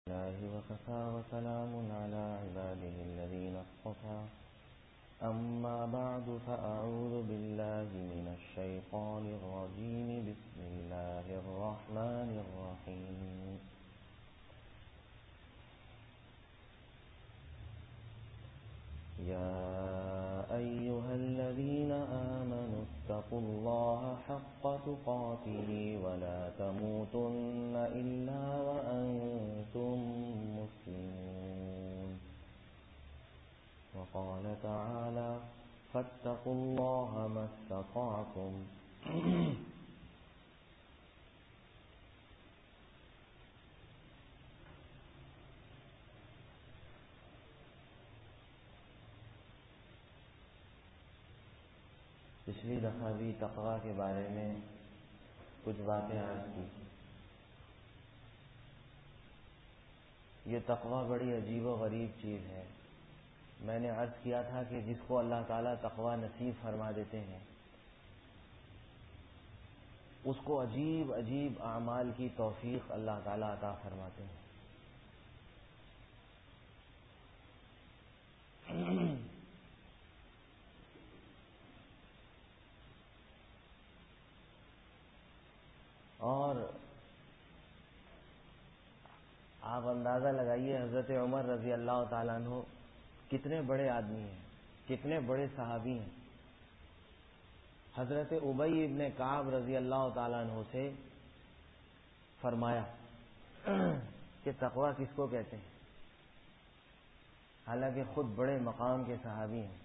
الله وكفى وسلام على عباده الذين اصطفى أما بعد فأعوذ بالله من الشيطان الرجيم بسم الله الرحمن الرحيم يا أيها الذين آمنوا اتقوا الله حق تقاته ولا تموتن إلا وأنتم مسلمون وقال تعالى فاتقوا الله ما استطعتم پچھلی دفعہ بھی تقویٰ کے بارے میں کچھ باتیں عرض کی. یہ تقویٰ بڑی عجیب و غریب چیز ہے. میں نے عرض کیا تھا کہ جس کو اللہ تعالیٰ تقویٰ نصیب فرما دیتے ہیں اس کو عجیب عجیب اعمال کی توفیق اللہ تعالیٰ عطا فرماتے ہیں. اور آپ اندازہ لگائیے حضرت عمر رضی اللہ تعالیٰ عنہ کتنے بڑے آدمی ہیں, کتنے بڑے صحابی ہیں. حضرت ابی ابن کعب رضی اللہ تعالیٰ عنہ سے فرمایا کہ تقویٰ کس کو کہتے ہیں, حالانکہ خود بڑے مقام کے صحابی ہیں.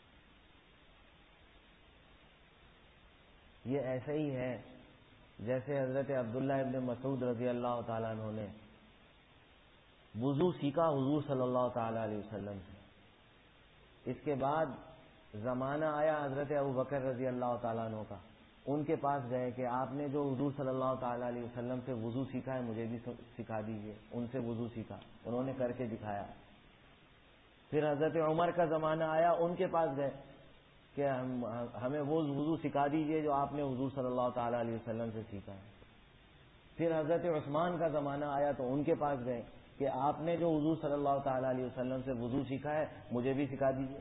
یہ ایسا ہی ہے جیسے حضرت عبداللہ ابن مسعود رضی اللہ تعالیٰ عنہ نے وضو سیکھا حضور صلی اللہ تعالیٰ علیہ وسلم سے. اس کے بعد زمانہ آیا حضرت ابوبکر رضی اللہ تعالیٰ عنہ کا, ان کے پاس گئے کہ آپ نے جو حضور صلی اللہ تعالیٰ علیہ وسلم سے وضو سیکھا ہے مجھے بھی سکھا دیجیے. ان سے وضو سیکھا, انہوں نے کر کے دکھایا. پھر حضرت عمر کا زمانہ آیا, ان کے پاس گئے کہ ہمیں وہ وضو سکھا دیجئے جو آپ نے حضور صلی اللہ تعالیٰ علیہ وسلم سے سیکھا ہے. پھر حضرت عثمان کا زمانہ آیا تو ان کے پاس گئے کہ آپ نے جو حضور صلی اللہ تعالیٰ علیہ وسلم سے وضو سیکھا ہے مجھے بھی سکھا دیجئے.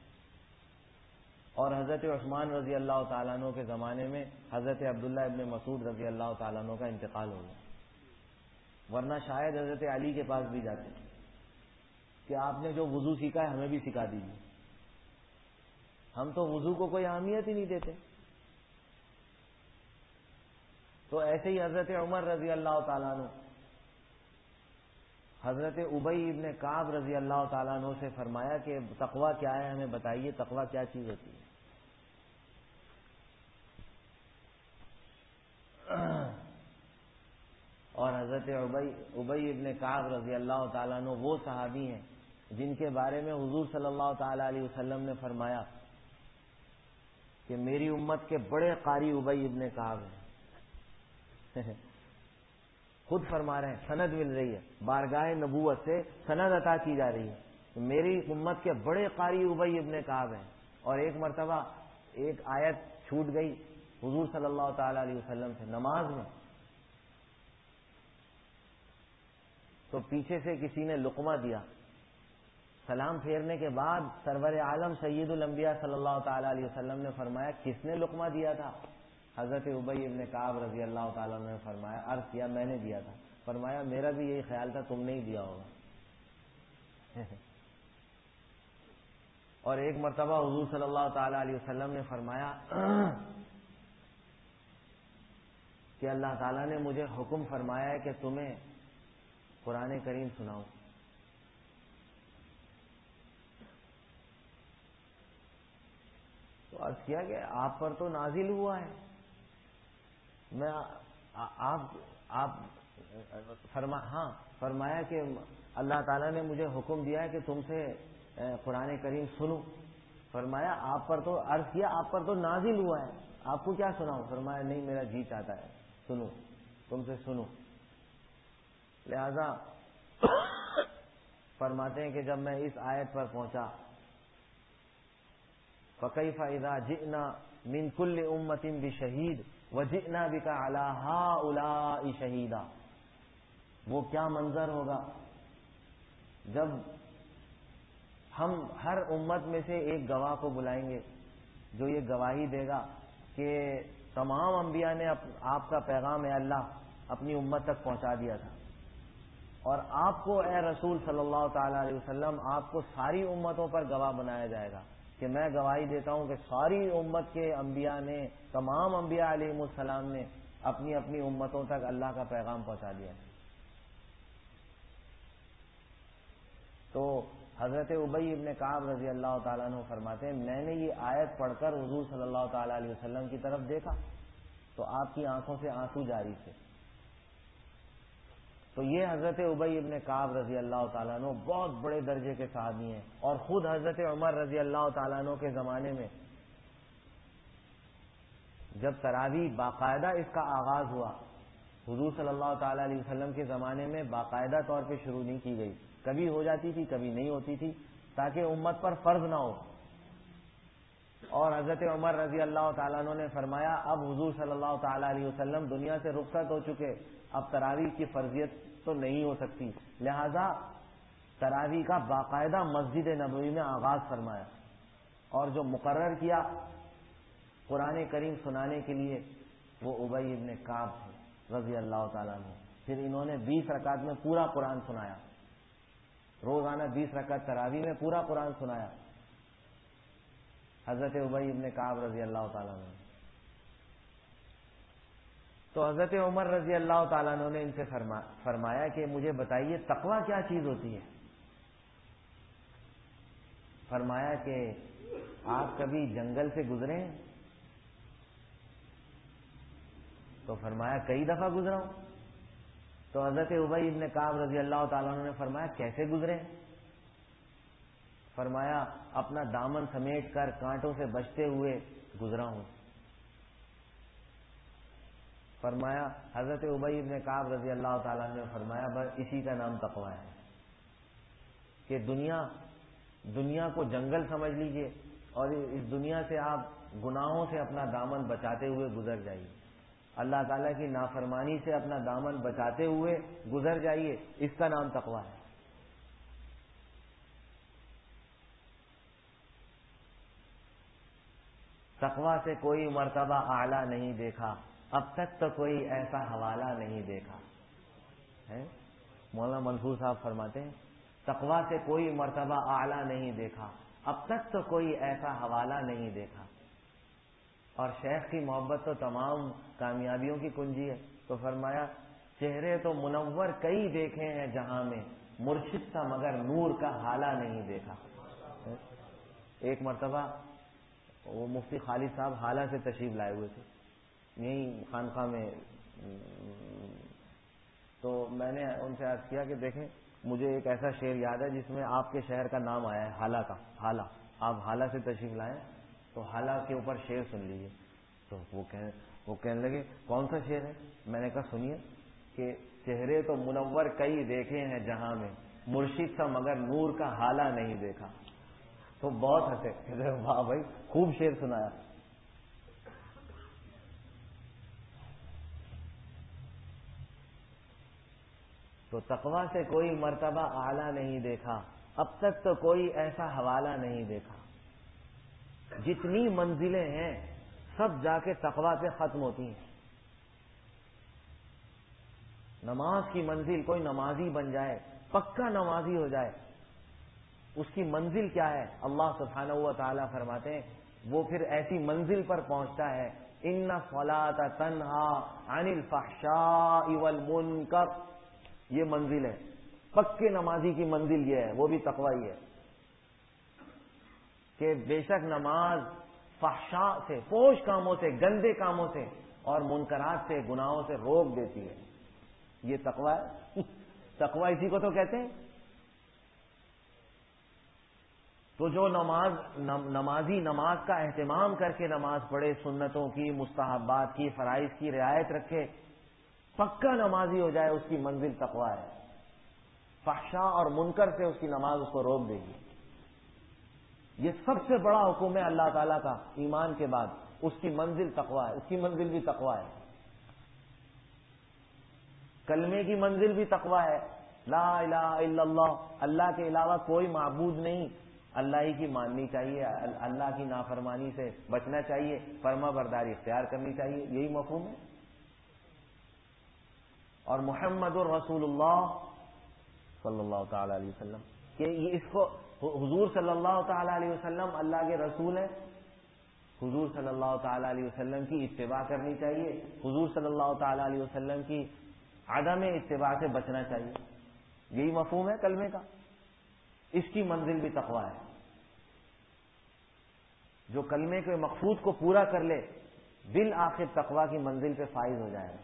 اور حضرت عثمان رضی اللہ تعالیٰ عنہ کے زمانے میں حضرت عبداللہ ابن مسعود رضی اللہ تعالیٰ عنہ کا انتقال ہو گیا, ورنہ شاید حضرت علی کے پاس بھی جاتے کہ آپ نے جو وضو سیکھا ہے ہمیں بھی سکھا دیجئے. ہم تو وضو کو کوئی اہمیت ہی نہیں دیتے. تو ایسے ہی حضرت عمر رضی اللہ تعالیٰ عنہ حضرت ابی ابن کعب رضی اللہ تعالیٰ عنہ سے فرمایا کہ تقویٰ کیا ہے, ہمیں بتائیے تقویٰ کیا چیز ہوتی ہے. اور حضرت ابی ابن کعب رضی اللہ تعالیٰ عنہ وہ صحابی ہیں جن کے بارے میں حضور صلی اللہ تعالیٰ علیہ وسلم نے فرمایا کہ میری امت کے بڑے قاری ابی ابن کعب ہیں. خود فرما رہے ہیں, سند مل رہی ہے, بارگاہ نبوت سے سند عطا کی جا رہی ہے. میری امت کے بڑے قاری ابی ابن کعب ہیں. اور ایک مرتبہ ایک آیت چھوٹ گئی حضور صلی اللہ تعالی علیہ وسلم سے نماز میں, تو پیچھے سے کسی نے لقمہ دیا. سلام پھیرنے کے بعد سرور عالم سید الانبیاء صلی اللہ تعالی علیہ وسلم نے فرمایا کس نے لقمہ دیا تھا؟ حضرت ابی ابن کعب رضی اللہ تعالیٰ نے فرمایا, عرض کیا میں نے دیا تھا. فرمایا میرا بھی یہی خیال تھا تم نے ہی دیا ہوگا. اور ایک مرتبہ حضور صلی اللہ تعالی علیہ وسلم نے فرمایا کہ اللہ تعالیٰ نے مجھے حکم فرمایا ہے کہ تمہیں قرآن کریم سناؤں. تو عرض کیا کہ آپ پر تو نازل ہوا ہے, میں فرمایا کہ اللہ تعالیٰ نے مجھے حکم دیا ہے کہ تم سے قرآن کریم سنوں. فرمایا آپ پر تو, عرض کیا آپ پر تو نازل ہوا ہے, آپ کو کیا سناؤں؟ فرمایا نہیں میرا جی چاہتا ہے سنوں, تم سے سنوں. لہذا فرماتے ہیں کہ جب میں اس آیت پر پہنچا فَكَيْفَ إِذَا جِئْنَا مِنْ كُلِّ أُمَّةٍ بِشَهِيدٍ وَجِئْنَا بِكَ عَلَى هَؤُلَاءِ شَهِيدًا. وہ کیا منظر ہوگا جب ہم ہر امت میں سے ایک گواہ کو بلائیں گے جو یہ گواہی دے گا کہ تمام انبیاء نے آپ کا پیغام اے اللہ اپنی امت تک پہنچا دیا تھا، اور آپ کو اے رسول صلی اللہ تعالی علیہ وسلم آپ کو ساری امتوں پر گواہ بنایا جائے گا کہ میں گواہی دیتا ہوں کہ ساری امت کے انبیاء نے، تمام انبیاء علیہ السلام نے اپنی اپنی امتوں تک اللہ کا پیغام پہنچا دیا۔ تو حضرت ابی ابن کعب رضی اللہ تعالیٰ عنہ فرماتے ہیں میں نے یہ آیت پڑھ کر حضور صلی اللہ تعالیٰ علیہ وسلم کی طرف دیکھا تو آپ کی آنکھوں سے آنسو جاری تھے۔ تو یہ حضرت ابی ابن کعب رضی اللہ تعالیٰ عنہ بہت بڑے درجے کے صحابی ہیں، اور خود حضرت عمر رضی اللہ تعالیٰ عنہ کے زمانے میں جب تراویح باقاعدہ اس کا آغاز ہوا، حضور صلی اللہ تعالیٰ علیہ وسلم کے زمانے میں باقاعدہ طور پہ شروع نہیں کی گئی، کبھی ہو جاتی تھی کبھی نہیں ہوتی تھی تاکہ امت پر فرض نہ ہو۔ اور حضرت عمر رضی اللہ تعالیٰ عنہ نے فرمایا اب حضور صلی اللہ تعالیٰ علیہ وسلم دنیا سے رخصت ہو چکے، اب تراویح کی فرضیت تو نہیں ہو سکتی، لہذا تراویح کا باقاعدہ مسجد نبوی میں آغاز فرمایا، اور جو مقرر کیا قرآن کریم سنانے کے لیے وہ ابی ابن کعب تھے رضی اللہ تعالیٰ عنہ۔ پھر انہوں نے 20 رکعت میں پورا قرآن سنایا، روزانہ 20 رکعت تراویح میں پورا قرآن سنایا حضرت ابی ابن کعب رضی اللہ تعالیٰ عنہ۔ تو حضرت عمر رضی اللہ تعالیٰ عنہ نے ان سے فرمایا کہ مجھے بتائیے تقویٰ کیا چیز ہوتی ہے؟ فرمایا کہ آپ کبھی جنگل سے گزرے ہیں؟ تو فرمایا کئی دفعہ گزرا ہوں۔ تو حضرت ابی ابن کعب رضی اللہ تعالیٰ عنہ نے فرمایا کیسے گزرے؟ فرمایا اپنا دامن سمیٹ کر کانٹوں سے بچتے ہوئے گزرا ہوں۔ فرمایا حضرت ابی ابن کعب رضی اللہ تعالیٰ نے فرمایا بس اسی کا نام تقویٰ ہے کہ دنیا کو جنگل سمجھ لیجئے اور اس دنیا سے آپ گناہوں سے اپنا دامن بچاتے ہوئے گزر جائیے، اللہ تعالیٰ کی نافرمانی سے اپنا دامن بچاتے ہوئے گزر جائیے، اس کا نام تقویٰ ہے۔ تقویٰ سے کوئی مرتبہ اعلیٰ نہیں دیکھا، اب تک تو کوئی ایسا حوالہ نہیں دیکھا ہے۔ مولانا منصور صاحب فرماتے ہیں تقویٰ سے کوئی مرتبہ اعلیٰ نہیں دیکھا، اب تک تو کوئی ایسا حوالہ نہیں دیکھا۔ اور شیخ کی محبت تو تمام کامیابیوں کی کنجی ہے، تو فرمایا چہرے تو منور کئی دیکھے ہیں جہاں میں، مرشد سا مگر نور کا حالہ نہیں دیکھا۔ ایک مرتبہ وہ مفتی خالد صاحب حالہ سے تشریف لائے ہوئے تھے یہیں خانقاہ میں، تو میں نے ان سے عرض کیا کہ دیکھیں مجھے ایک ایسا شعر یاد ہے جس میں آپ کے شہر کا نام آیا ہے، حالہ کا، حالہ، آپ حالہ سے تشریف لائیں تو حالہ کے اوپر شعر سن لیجیے۔ تو وہ کہنے لگے کون سا شعر ہے؟ میں نے کہا سنیے کہ چہرے تو منور کئی دیکھے ہیں جہاں میں، مرشد سا مگر نور کا حالہ نہیں دیکھا۔ تو بہت ہنسے، کہتے واہ بھائی خوب شعر سنایا۔ تو تقویٰ سے کوئی مرتبہ اعلیٰ نہیں دیکھا، اب تک تو کوئی ایسا حوالہ نہیں دیکھا۔ جتنی منزلیں ہیں سب جا کے تقویٰ سے ختم ہوتی ہیں۔ نماز کی منزل، کوئی نمازی بن جائے، پکا نمازی ہو جائے، اس کی منزل کیا ہے؟ اللہ سبحانہ و تعالیٰ فرماتے ہیں وہ پھر ایسی منزل پر پہنچتا ہے ان الصلاۃ تنہا عن الفحشاء والمنکر، یہ منزل ہے پکے نمازی کی منزل، یہ ہے، وہ بھی تقویٰ ہی ہے کہ بے شک نماز فحشاء سے، فحش کاموں سے، گندے کاموں سے اور منکرات سے، گناہوں سے روک دیتی ہے۔ یہ تقویٰ ہے، تقویٰ اسی کو تو کہتے ہیں۔ تو جو نمازی نماز کا اہتمام کر کے نماز پڑھے، سنتوں کی، مستحبات کی، فرائض کی رعایت رکھے، پکا نمازی ہو جائے، اس کی منزل تقویٰ ہے۔ فحشاء اور منکر سے اس کی نماز اس کو روک دے گی۔ یہ سب سے بڑا حکم ہے اللہ تعالیٰ کا ایمان کے بعد، اس کی منزل تقویٰ ہے، اس کی منزل بھی تقویٰ ہے۔ کلمے کی منزل بھی تقویٰ ہے، لا الہ الا اللہ، اللہ کے علاوہ کوئی معبود نہیں، اللہ ہی کی ماننی چاہیے، اللہ کی نافرمانی سے بچنا چاہیے، فرما برداری اختیار کرنی چاہیے، یہی مفہوم ہے۔ اور محمد الرسول اللہ صلی اللہ تعالی علیہ وسلم کہ اس کو حضور صلی اللہ تعالی علیہ وسلم اللہ کے رسول ہیں، حضور صلی اللہ تعالی علیہ وسلم کی اتباع کرنی چاہیے، حضور صلی اللہ تعالی علیہ وسلم کی عدم اتباع سے بچنا چاہیے، یہی مفہوم ہے کلمے کا۔ اس کی منزل بھی تقویٰ ہے، جو کلمے کے مقصود کو پورا کر لے بالآخر تقویٰ کی منزل پہ فائز ہو جائے گا۔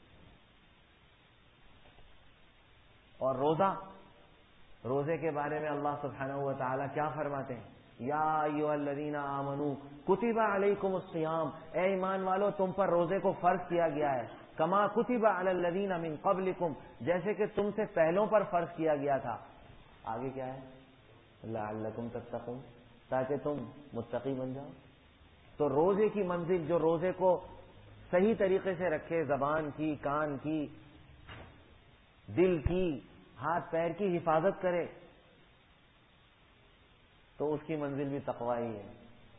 اور روزے کے بارے میں اللہ سبحانہ و تعالیٰ کیا فرماتے ہیں؟ یا ایھا الذین آمنوا کتب علیکم الصیام، اے ایمان والو تم پر روزے کو فرض کیا گیا ہے، کما کتب علی الذین من قبلکم، جیسے کہ تم سے پہلوں پر فرض کیا گیا تھا۔ آگے کیا ہے؟ لعلکم تتقون، تاکہ تم متقی بن جاؤ۔ تو روزے کی منزل، جو روزے کو صحیح طریقے سے رکھے، زبان کی، کان کی، دل کی، ہاتھ پیر کی حفاظت کرے، تو اس کی منزل بھی تقویٰ ہی ہے۔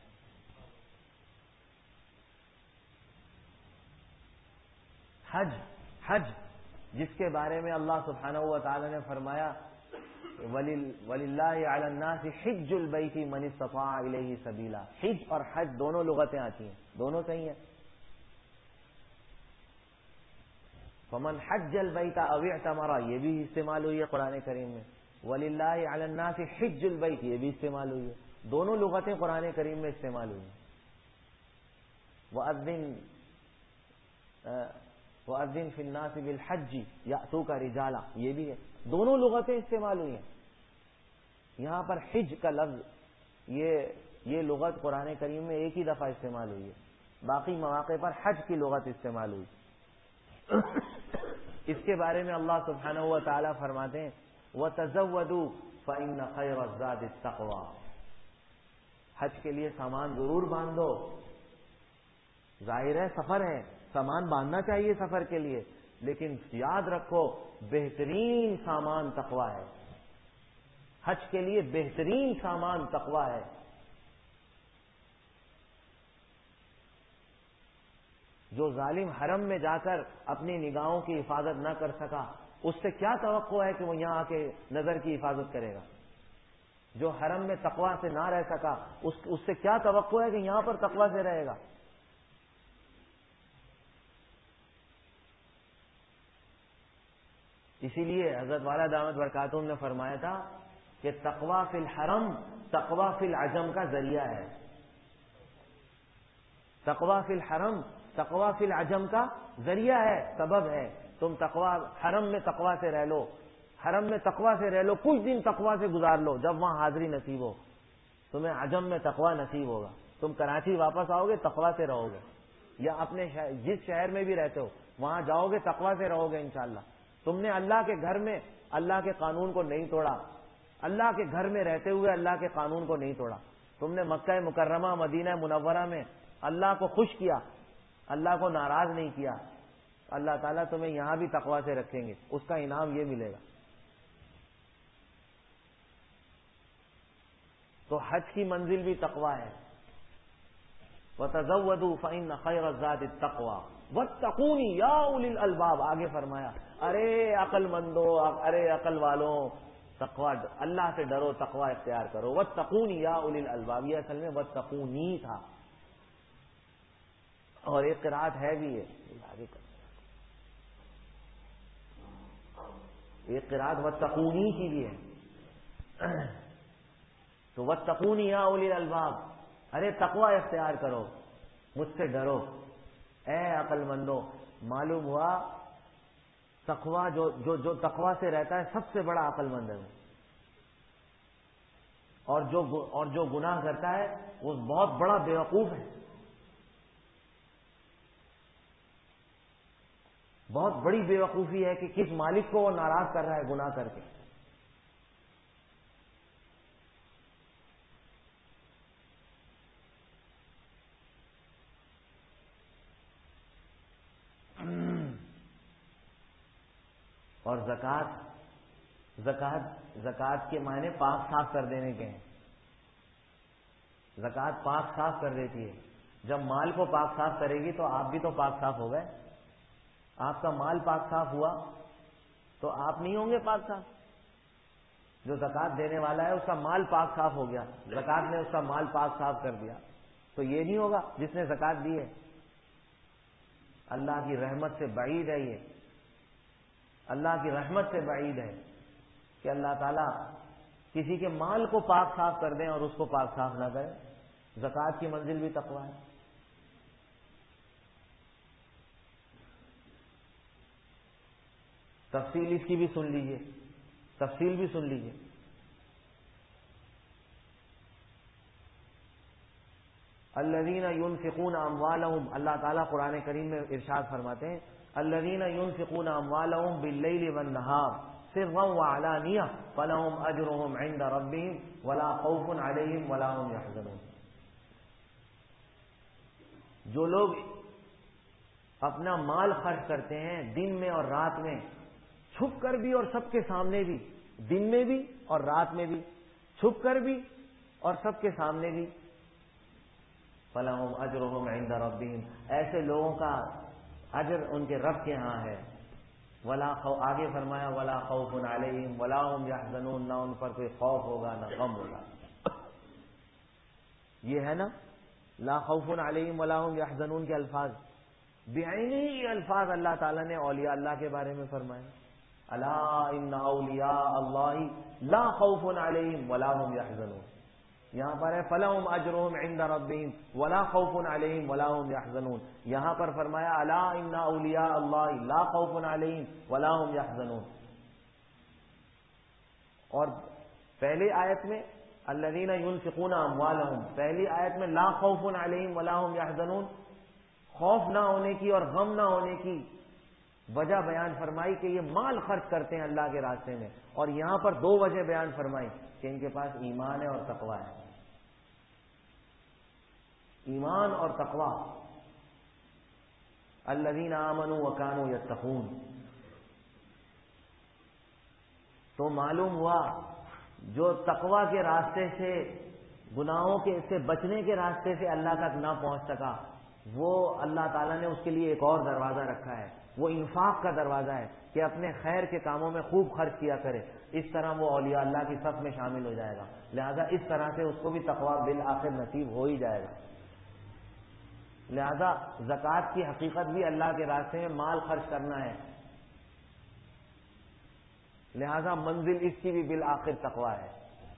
حج جس کے بارے میں اللہ سبحانہ و تعالی نے فرمایا وَلِلَّهِ عَلَى النَّاسِ حِجُّ الْبَيْتِ مَنِ اسْتَطَاعَ إِلَيْهِ سَبِيلًا، حج اور حج دونوں لغتیں آتی ہیں، دونوں صحیح ہیں۔ فَمَنْ حَجَّ الْبَيْتَ أَوِ اعْتَمَرَ، یہ بھی استعمال ہوئی ہے قرآن کریم میں۔ وَلِلَّهِ عَلَى النَّاسِ حِجُّ الْبَيْتِ، یہ بھی استعمال ہوئی ہے، دونوں لغتیں قرآن کریم میں استعمال ہوئی ہیں۔ وَأَذِّن فِي النَّاسِ بِالْحَجِّ يَأْتُوكَ رِجَالًا، یہ بھی ہے، دونوں لغتیں استعمال ہوئی ہیں۔ یہاں پر حج کا لفظ یہ لغت قرآن کریم میں ایک ہی دفعہ استعمال ہوئی ہے، باقی مواقع پر حج کی لغت استعمال ہوئی۔ اس کے بارے میں اللہ سبحانہ و تعالیٰ فرماتے ہیں وَتَزَوَّدُوا فَإِنَّ خَيْرَ الزَّادِ التَّقْوَىٰ، حج کے لیے سامان ضرور باندھو، ظاہر ہے سفر ہے، سامان باندھنا چاہیے سفر کے لیے، لیکن یاد رکھو بہترین سامان تقویٰ ہے، حج کے لیے بہترین سامان تقویٰ ہے۔ جو ظالم حرم میں جا کر اپنی نگاہوں کی حفاظت نہ کر سکا، اس سے کیا توقع ہے کہ وہ یہاں آ کے نظر کی حفاظت کرے گا؟ جو حرم میں تقویٰ سے نہ رہ سکا، اس سے کیا توقع ہے کہ یہاں پر تقویٰ سے رہے گا؟ اسی لیے حضرت والا دامت برکاتہم نے فرمایا تھا کہ تقویٰ فی الحرم تقویٰ فی العجم کا ذریعہ ہے، تقویٰ فی الحرم تقویٰ فی العجم کا ذریعہ ہے، سبب ہے۔ تم تقویٰ حرم میں تقویٰ سے رہ لو، حرم میں تقویٰ سے رہ لو، کچھ دن تقویٰ سے گزار لو، جب وہاں حاضری نصیب ہو تمہیں عجم میں تقویٰ نصیب ہوگا، تم کراچی واپس آؤ گے تقویٰ سے رہو گے، یا اپنے جس شہر میں بھی رہتے ہو وہاں جاؤ گے تقویٰ سے رہو گے انشاءاللہ۔ تم نے اللہ کے گھر میں اللہ کے قانون کو نہیں توڑا، اللہ کے گھر میں رہتے ہوئے اللہ کے قانون کو نہیں توڑا، تم نے مکہ مکرمہ مدینہ منورہ میں اللہ کو خوش کیا، اللہ کو ناراض نہیں کیا، اللہ تعالیٰ تمہیں یہاں بھی تقویٰ سے رکھیں گے، اس کا انعام یہ ملے گا۔ تو حج کی منزل بھی تقویٰ ہے۔ وَتَزَوَّدُوا فَإِنَّ خَيْرَ الزَّادِ التَّقْوَىٰ وَاتَّقُونِ يَا أُولِي الْأَلْبَابِ، آگے فرمایا ارے عقل مندو، ارے عقل والوں، تقویٰ اللہ سے ڈرو، تقویٰ اختیار کرو۔ وَاتَّقُونِ يَا أُولِي الْأَلْبَابِ، یہ اصل میں وَاتَّقُونِی تھا، اور ایک قرأت ہے بھی ہے، ایک قرأت وَاتَّقُونِی کی بھی ہے۔ تو وَاتَّقُونِ يَا أُولِي الْأَلْبَابِ، ارے تقویٰ اختیار کرو، مجھ سے ڈرو اے عقل مندو۔ معلوم ہوا تقویٰ جو تقویٰ سے رہتا ہے سب سے بڑا عقل مند ہے، اور جو گناہ کرتا ہے وہ بہت بڑا بیوقوف ہے، بہت بڑی بیوقوفی ہے کہ کس مالک کو وہ ناراض کر رہا ہے گناہ کر کے۔ اور زکوٰۃ زکوٰۃ کے معنی پاک صاف کر دینے کے ہیں. زکوٰۃ پاک صاف کر دیتی ہے. جب مال کو پاک صاف کرے گی تو آپ بھی تو پاک صاف ہو گئے. آپ کا مال پاک صاف ہوا تو آپ نہیں ہوں گے پاک صاف. جو زکوٰۃ دینے والا ہے اس کا مال پاک صاف ہو گیا, زکوٰۃ نے اس کا مال پاک صاف کر دیا, تو یہ نہیں ہوگا جس نے زکوٰۃ دی ہے. اللہ کی رحمت سے بعید ہے یہ, اللہ کی رحمت سے بعید ہے کہ اللہ تعالیٰ کسی کے مال کو پاک صاف کر دیں اور اس کو پاک صاف نہ کریں. زکوٰۃ کی منزل بھی تقویٰ ہے. تفصیل اس کی بھی سن لیجئے, تفصیل بھی سن لیجئے. الذین ينفقون اموالهم, اللہ تعالیٰ قرآن کریم میں ارشاد فرماتے ہیں الذین ينفقون اموالهم باللیل والنہار سرا وعلانیہ فلہم اجرہم عند ربہم ولا خوف علیہم ولا هم یحزنون. جو لوگ اپنا مال خرچ کرتے ہیں دن میں اور رات میں, چھپ کر بھی اور سب کے سامنے بھی, دن میں بھی اور رات میں بھی, چھپ کر بھی اور سب کے سامنے بھی, فَلَهُمْ أَجْرُهُمْ عِنْدَ رَبِّهِمْ, ایسے لوگوں کا اجر ان کے رب کے ہاں ہے. آگے فرمایا وَلَا خَوْفٌ عَلَيْهِمْ وَلَا هُمْ يَحْزَنُونَ, نہ ان پر کوئی خوف ہوگا نہ غم ہوگا. یہ ہے نا لا خوف علیہم ولا هم يحزنون کے الفاظ, بعینی یہ الفاظ اللہ تعالیٰ نے اولیاء اللہ کے بارے میں فرمائے. الا ان اولیاء اللہ لا خوف علیہم ولا هم يحزنون. یہاں پر ہے فلہم اجرہم عند ربہم ولا خوف علیہم ولا هم يحزنون. یہاں پر فرمایا الا ان اولیاء اللہ لا خوف علیہم ولا هم يحزنون. اور پہلی آیت میں الذین ينفقون اموالهم, پہلی آیت میں لا خوف علیہم ولا هم يحزنون, خوف نہ ہونے کی اور غم نہ ہونے کی وجہ بیان فرمائی کہ یہ مال خرچ کرتے ہیں اللہ کے راستے میں, اور یہاں پر دو وجہ بیان فرمائی کہ ان کے پاس ایمان ہے اور تقویٰ ہے. ایمان اور تقویٰ. الذین آمنوا وکانوا یتقون. تو معلوم ہوا جو تقویٰ کے راستے سے, گناہوں کے سے بچنے کے راستے سے اللہ تک نہ پہنچ سکا, وہ اللہ تعالیٰ نے اس کے لیے ایک اور دروازہ رکھا ہے, وہ انفاق کا دروازہ ہے کہ اپنے خیر کے کاموں میں خوب خرچ کیا کرے. اس طرح وہ اولیاء اللہ کی صف میں شامل ہو جائے گا. لہذا اس طرح سے اس کو بھی تقویٰ بالآخر نصیب ہو ہی جائے گا. لہذا زکوٰۃ کی حقیقت بھی اللہ کے راستے میں مال خرچ کرنا ہے. لہذا منزل اس کی بھی بالآخر تقویٰ ہے.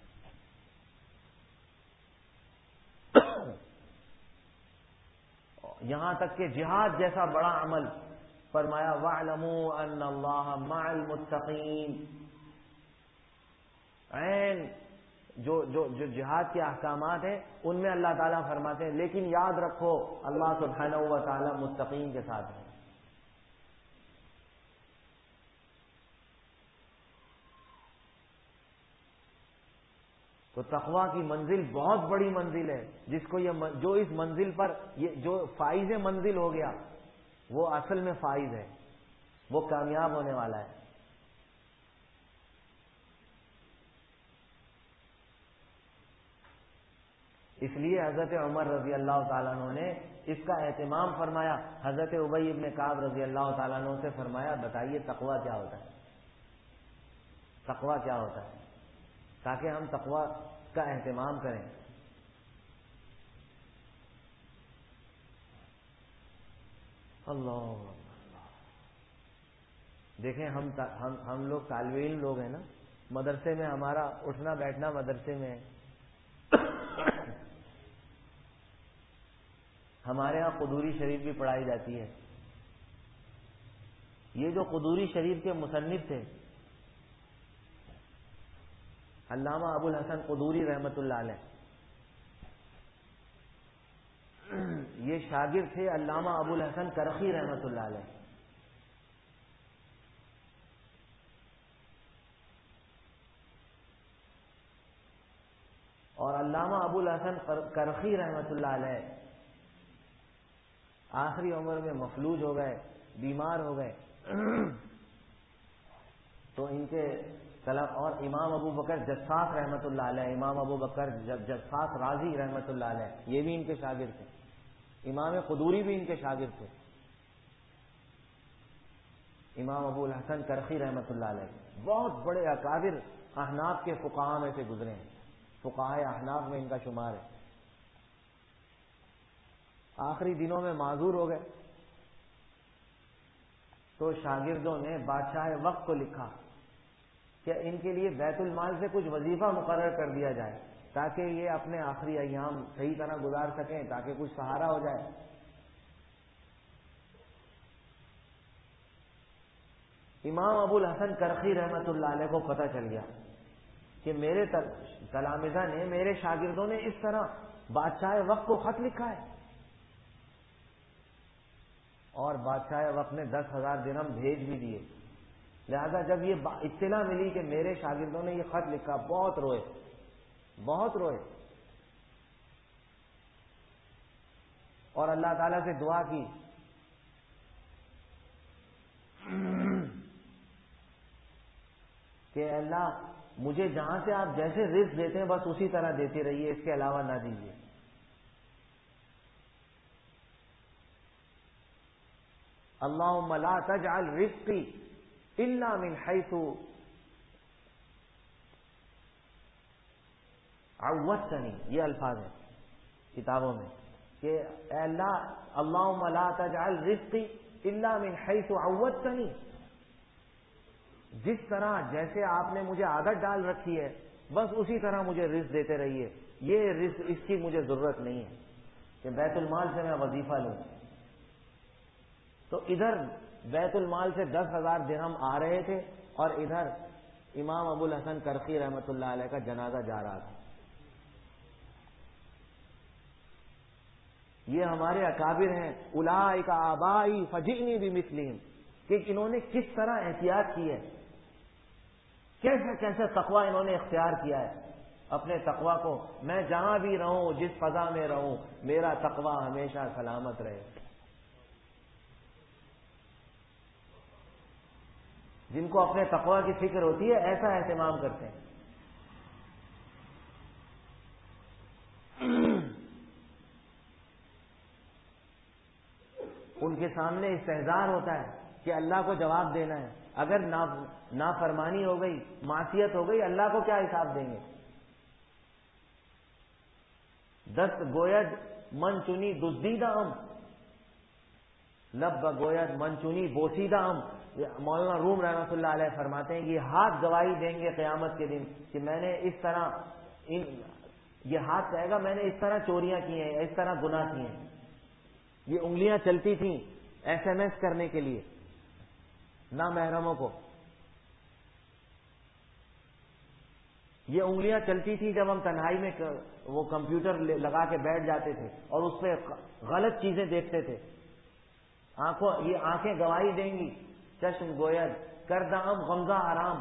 یہاں تک کہ جہاد جیسا بڑا عمل فرمایا وَاعْلَمُوا أَنَّ اللَّهَ مَعَ الْمُتَّقِينَ. عین جو جہاد کے احکامات ہیں ان میں اللہ تعالیٰ فرماتے ہیں لیکن یاد رکھو اللہ سبحانہ و تعالیٰ متقین کے ساتھ ہے. تو تقویٰ کی منزل بہت بڑی منزل ہے, جس کو جو اس منزل پر جو فائز منزل ہو گیا وہ اصل میں فائز ہے, وہ کامیاب ہونے والا ہے. اس لیے حضرت عمر رضی اللہ تعالیٰ عنہ نے اس کا اہتمام فرمایا. حضرت ابی ابن کعب رضی اللہ تعالیٰ عنہ سے فرمایا بتائیے تقویٰ کیا ہوتا ہے, تقویٰ کیا ہوتا ہے, تاکہ ہم تقویٰ کا اہتمام کریں. اللہ دیکھیں ہم لوگ طالب علم لوگ ہیں نا, مدرسے میں ہمارا اٹھنا بیٹھنا مدرسے میں ہے. ہمارے ہاں قدوری شریف بھی پڑھائی جاتی ہے. یہ جو قدوری شریف کے مصنف تھے علامہ ابو الحسن قدوری رحمۃ اللہ علیہ, یہ شاگرد تھے علامہ ابو الحسن کرخی رحمۃ اللہ علیہ. اور علامہ ابو الحسن کرخی رحمۃ اللہ علیہ آخری عمر میں مفلوج ہو گئے, بیمار ہو گئے. تو ان کے اور امام ابو بکر جساس رحمۃ اللہ علیہ، امام ابو بکر جساس رازی رحمۃ اللہ علیہ، یہ بھی ان کے شاگرد تھے۔ امام قدوری بھی ان کے شاگرد تھے۔ امام ابو الحسن کرخی رحمۃ اللہ علیہ بہت بڑے اکابر احناف کے فقہاء میں سے گزرے ہیں، فقہائے احناف میں ان کا شمار ہے۔ آخری دنوں میں معذور ہو گئے تو شاگردوں نے بادشاہ وقت کو لکھا کہ ان کے لیے بیت المال سے کچھ وظیفہ مقرر کر دیا جائے تاکہ یہ اپنے آخری ایام صحیح طرح گزار سکیں، تاکہ کچھ سہارا ہو جائے۔ امام ابو الحسن کرخی رحمۃ اللہ علیہ کو پتہ چل گیا کہ میرے تلامذہ نے، میرے شاگردوں نے اس طرح بادشاہ وقت کو خط لکھا ہے، اور بادشاہ وقت نے 10,000 درہم بھیج بھی دیے۔ لہذا جب یہ اطلاع ملی کہ میرے شاگردوں نے یہ خط لکھا، بہت روئے، بہت روئے، اور اللہ تعالیٰ سے دعا کی کہ اللہ مجھے جہاں سے آپ جیسے رزق دیتے ہیں بس اسی طرح دیتے رہیے، اس کے علاوہ نہ دیجیے۔ اللہم لا تجعل رزقی الا من حیث عودتنی، یہ الفاظ ہیں کتابوں میں کہ اے اللہ اللہم لا تجعل رزقی الا من حیث عودتنی، جس طرح جیسے آپ نے مجھے عادت ڈال رکھی ہے بس اسی طرح مجھے رزق دیتے رہیے، یہ رزق اس کی مجھے ضرورت نہیں ہے کہ بیت المال سے میں وظیفہ لوں۔ تو ادھر بیت المال سے 10,000 درہم آ رہے تھے اور ادھر امام ابو الحسن کرخی رحمۃ اللہ علیہ کا جنازہ جا رہا تھا۔ یہ ہمارے اکابر ہیں، اولئک آبائی فجئنی بمثلہم، کہ انہوں نے کس طرح احتیاط کی ہے، کیسا کیسا تقوی انہوں نے اختیار کیا ہے اپنے تقوی کو۔ میں جہاں بھی رہوں، جس فضا میں رہوں، میرا تقوی ہمیشہ سلامت رہے۔ جن کو اپنے تقوی کی فکر ہوتی ہے ایسا اہتمام کرتے ہیں۔ ان کے سامنے استحضار ہوتا ہے کہ اللہ کو جواب دینا ہے، اگر نافرمانی ہو گئی، معصیت ہو گئی، اللہ کو کیا حساب دیں گے؟ دست گوید من چنی دزدیدہ ہم، لب گوید من چنی بوسیدہ ہم۔ مولانا روم رحمۃ اللہ علیہ فرماتے ہیں یہ ہاتھ گواہی دیں گے قیامت کے دن کہ میں نے اس طرح، یہ ہاتھ کہے گا میں نے اس طرح چوریاں کی ہیں، اس طرح گناہ کیے ہیں۔ یہ انگلیاں چلتی تھیں SMS کرنے کے لیے نامحرموں کو، یہ انگلیاں چلتی تھیں جب ہم تنہائی میں وہ کمپیوٹر لگا کے بیٹھ جاتے تھے اور اس پہ غلط چیزیں دیکھتے تھے۔ یہ آنکھیں گواہی دیں گی، چشم گوید کردام غمزہ حرام،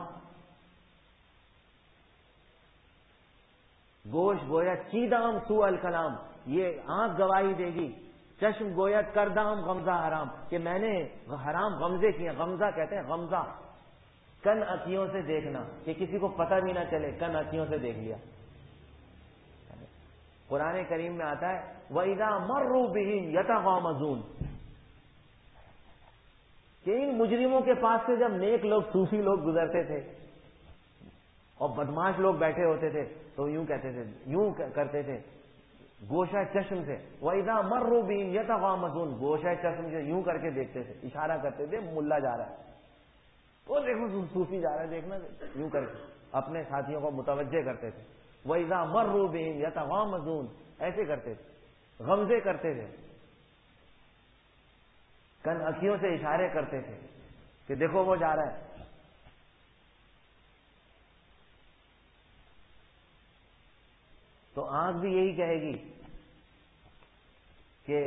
گوش گوید چیدام سوء الکلام، یہ آنکھ گواہی دے گی، چشم گوید کردام غمزہ حرام، کہ میں نے حرام غمزے کیے۔ غمزہ کہتے ہیں غمزہ، کن اکھیوں سے دیکھنا، کہ کسی کو پتہ بھی نہ چلے، کن اکھیوں سے دیکھ لیا۔ قرآن کریم میں آتا ہے وَإِذَا مَرُّوا بِهِمْ يَتَغَامَزُونَ، کہ ان مجرموں کے پاس سے جب نیک لوگ، صوفی لوگ گزرتے تھے اور بدماش لوگ بیٹھے ہوتے تھے تو یوں کہتے تھے، یوں کرتے تھے گوشہ چشم سے، وَإِذَا مَرُّوا بِهِمْ يَتَغَامَزُونَ، گوشہ چشم سے یوں کر کے دیکھتے تھے، اشارہ کرتے تھے ملا جا رہا ہے، وہ دیکھو صوفی جا رہا ہے، دیکھنا، یوں کر کے اپنے ساتھیوں کو متوجہ کرتے تھے۔ وَإِذَا مَرُّوا بِهِمْ يَتَغَامَزُونَ، ایسے کرتے تھے، غمزے کرتے تھے، کن اکھیوں سے اشارے کرتے تھے کہ دیکھو وہ جا رہا ہے۔ تو آنکھ بھی یہی کہے گی کہ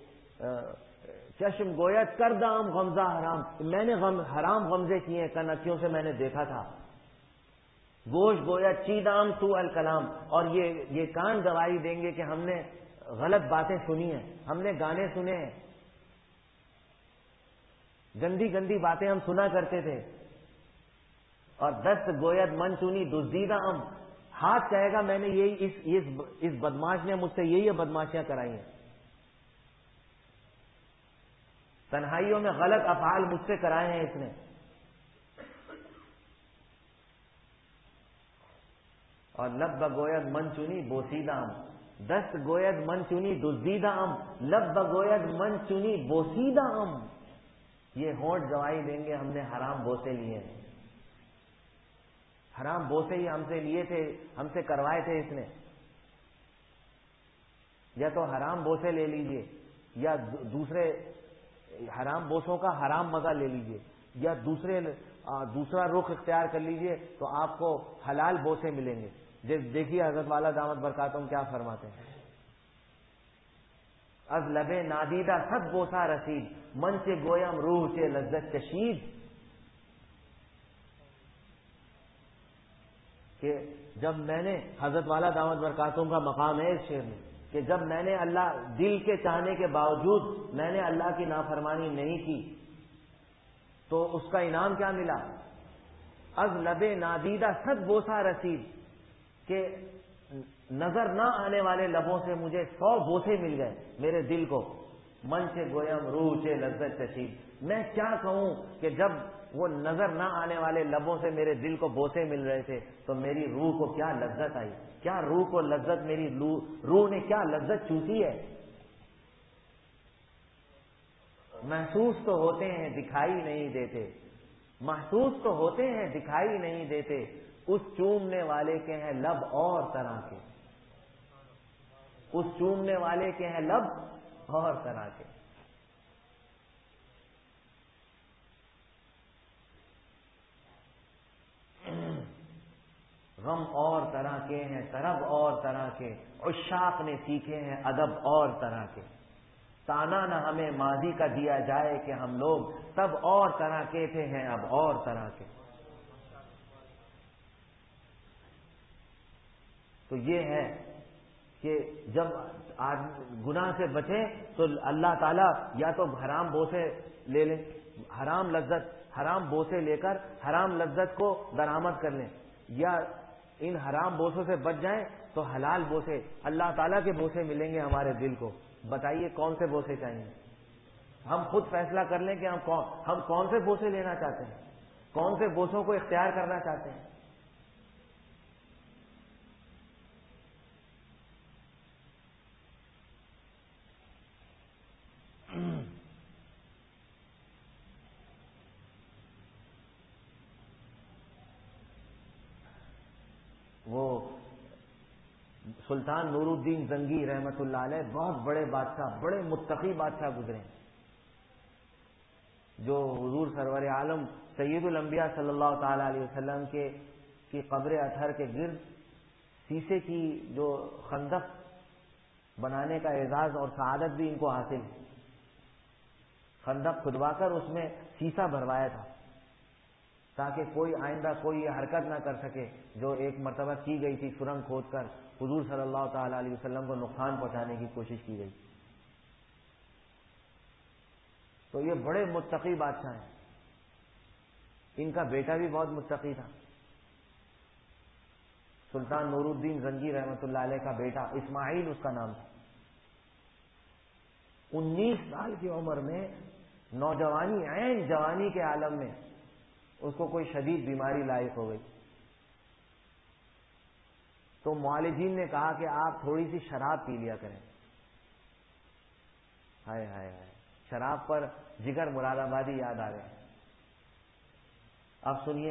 چشم گوید کردام غمزہ حرام، میں نے حرام غمزے کیے ہیں، کن اکھیوں سے میں نے دیکھا تھا۔ گوش گوید چیدام سوء الکلام، اور یہ کان گواہی دیں گے کہ ہم نے غلط باتیں سنی ہیں، ہم نے گانے سنے ہیں، گندی گندی باتیں ہم سنا کرتے تھے۔ اور دست گوید من چونی دزدیدہ ام، ہاتھ کہے گا میں نے یہی اس بدماش نے مجھ سے یہی بدماشیاں کرائی ہیں، تنہائیوں میں غلط افعال مجھ سے کرائے ہیں اس نے. اور لب بگوید من چونی بوسیدہ ام، دست گوید من چونی دزدیدہ ام، لب بگوید من چونی بوسیدہ ام. یہ ہونٹ گواہی دیں گے ہم نے حرام بوسے لیے ہیں، حرام بوسے ہی ہم سے لیے تھے، ہم سے کروائے تھے اس نے. یا تو حرام بوسے لے لیجئے، یا دوسرے حرام بوسوں کا حرام مزہ لے لیجئے، یا دوسرا رخ اختیار کر لیجئے تو آپ کو حلال بوسے ملیں گے. دیکھیے حضرت والا دامت برکاتہم کیا فرماتے ہیں، از لبے نادیدہ صد بوسا رسید، من سے گویم روح سے لذت کشید. کہ جب میں نے، حضرت والا دامت برکاتہم کا مقام ہے اس شعر میں، کہ جب میں نے اللہ دل کے چاہنے کے باوجود میں نے اللہ کی نافرمانی نہیں کی تو اس کا انعام کیا ملا؟ از لبے نادیدہ صد بوسا رسید، کہ نظر نہ آنے والے لبوں سے مجھے 100 بوسے مل گئے میرے دل کو. من سے گویم روح سے لذت کشید، میں کیا کہوں کہ جب وہ نظر نہ آنے والے لبوں سے میرے دل کو بوسے مل رہے تھے تو میری روح کو کیا لذت آئی، کیا روح کو لذت، میری روح نے کیا لذت چوسی ہے. محسوس تو ہوتے ہیں دکھائی نہیں دیتے، محسوس تو ہوتے ہیں دکھائی نہیں دیتے، اس چومنے والے کے ہیں لب اور طرح کے، اس چومنے والے کے ہیں لب اور طرح کے. غم اور طرح کے ہیں، طرب اور طرح کے، عشاق نے سیکھے ہیں ادب اور طرح کے. تانا نہ ہمیں ماضی کا دیا جائے کہ ہم لوگ تب اور طرح کے تھے ہیں اب اور طرح کے. تو یہ ہے کہ جب گناہ سے بچیں تو اللہ تعالیٰ یا تو حرام بوسے لے لیں، حرام لذت، حرام بوسے لے کر حرام لذت کو درآمد کر لیں، یا ان حرام بوسوں سے بچ جائیں تو حلال بوسے، اللہ تعالیٰ کے بوسے ملیں گے ہمارے دل کو. بتائیے کون سے بوسے چاہیے؟ ہم خود فیصلہ کر لیں کہ ہم کون سے بوسے لینا چاہتے ہیں، کون سے بوسوں کو اختیار کرنا چاہتے ہیں. وہ سلطان نور الدین زنگی رحمت اللہ علیہ بہت بڑے بادشاہ، بڑے متقی بادشاہ گزرے ہیں، جو حضور سرور عالم سید الانبیاء صلی اللہ تعالی علیہ وسلم کی قبر اطہر کے گرد شیشے کی جو خندق بنانے کا اعزاز اور سعادت بھی ان کو حاصل ہے. خندق کھدوا کر اس میں شیشہ بھروایا تھا تاکہ کوئی آئندہ کوئی یہ حرکت نہ کر سکے جو ایک مرتبہ کی گئی تھی، سرنگ کھود کر حضور صلی اللہ تعالی علیہ وسلم کو نقصان پہنچانے کی کوشش کی گئی. تو یہ بڑے متقی بادشاہ ہیں. ان کا بیٹا بھی بہت متقی تھا، سلطان نور الدین زنگی رحمت اللہ علیہ کا بیٹا اسماعیل اس کا نام تھا. 19 سال کی عمر میں، نوجوانی عین جوانی کے عالم میں اس کو کوئی شدید بیماری لاحق ہو گئی. تو معالجین نے کہا کہ آپ تھوڑی سی شراب پی لیا کریں. ہائے ہائے ہائے، شراب پر جگر مراد آبادی یاد آ رہے ہیں. اب سنیے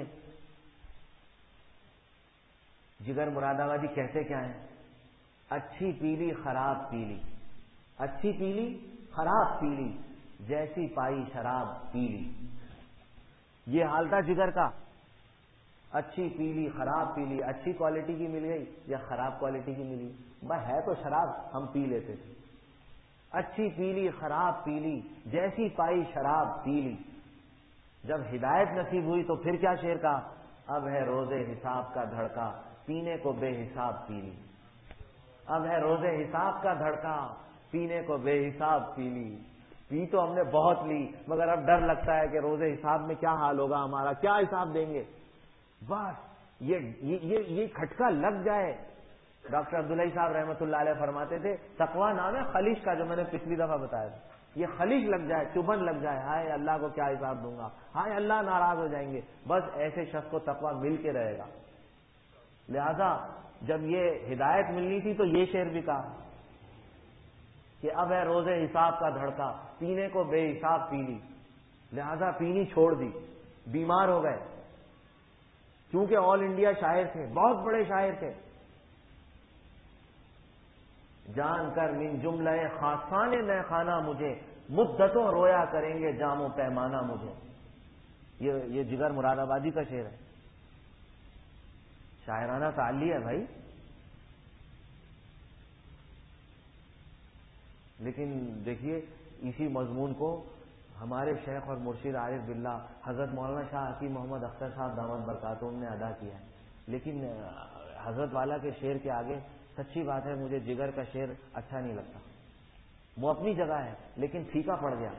جگر مراد آبادی کہتے کیا ہیں؟ اچھی پیلی خراب پیلی، اچھی پیلی خراب پیلی، جیسی پائی شراب پیلی. یہ حال تھا جگر کا. اچھی پیلی خراب پیلی، اچھی کوالٹی کی مل گئی یا خراب کوالٹی کی ملی، بس ہے تو شراب ہم پی لیتے تھے. اچھی پیلی خراب پیلی، جیسی پائی شراب پیلی. جب ہدایت نصیب ہوئی تو پھر کیا شعر کا؟ اب ہے روز حساب کا دھڑکا، پینے کو بے حساب پی لی. اب ہے روز حساب کا دھڑکا، پینے کو بے حساب پی لی. پی تو ہم نے بہت لی، مگر اب ڈر لگتا ہے کہ روز حساب میں کیا حال ہوگا ہمارا، کیا حساب دیں گے. بس یہ کھٹکا لگ جائے. ڈاکٹر عبداللہ صاحب رحمۃ اللہ علیہ فرماتے تھے تقویٰ نام ہے خلیج کا، جو میں نے پچھلی دفعہ بتایا تھا. یہ خلیج لگ جائے، چبھن لگ جائے، ہائے اللہ کو کیا حساب دوں گا، ہائے اللہ ناراض ہو جائیں گے، بس ایسے شخص کو تقویٰ مل کے رہے گا. لہذا جب یہ ہدایت ملنی تھی تو یہ شعر بھی کہا کہ اب ہے روز حساب کا دھڑکا، پینے کو بے حساب پی لی، لہذا پینی چھوڑ دی. بیمار ہو گئے کیونکہ آل انڈیا شاعر تھے، بہت بڑے شاعر تھے. جان کر من جملہ خاصان میں خانہ مجھے، مدتوں رویا کریں گے جام و پیمانہ مجھے. یہ جگر مراد آبادی کا شعر ہے. شاعرانہ تعلی ہے بھائی. لیکن دیکھیے اسی مضمون کو ہمارے شیخ اور مرشد عارف باللہ حضرت مولانا شاہ حکیم محمد اختر صاحب دامت برکاتہم نے ادا کیا ہے. لیکن حضرت والا کے شعر کے آگے سچی بات ہے مجھے جگر کا شعر اچھا نہیں لگتا. وہ اپنی جگہ ہے لیکن پھیکا پڑ گیا.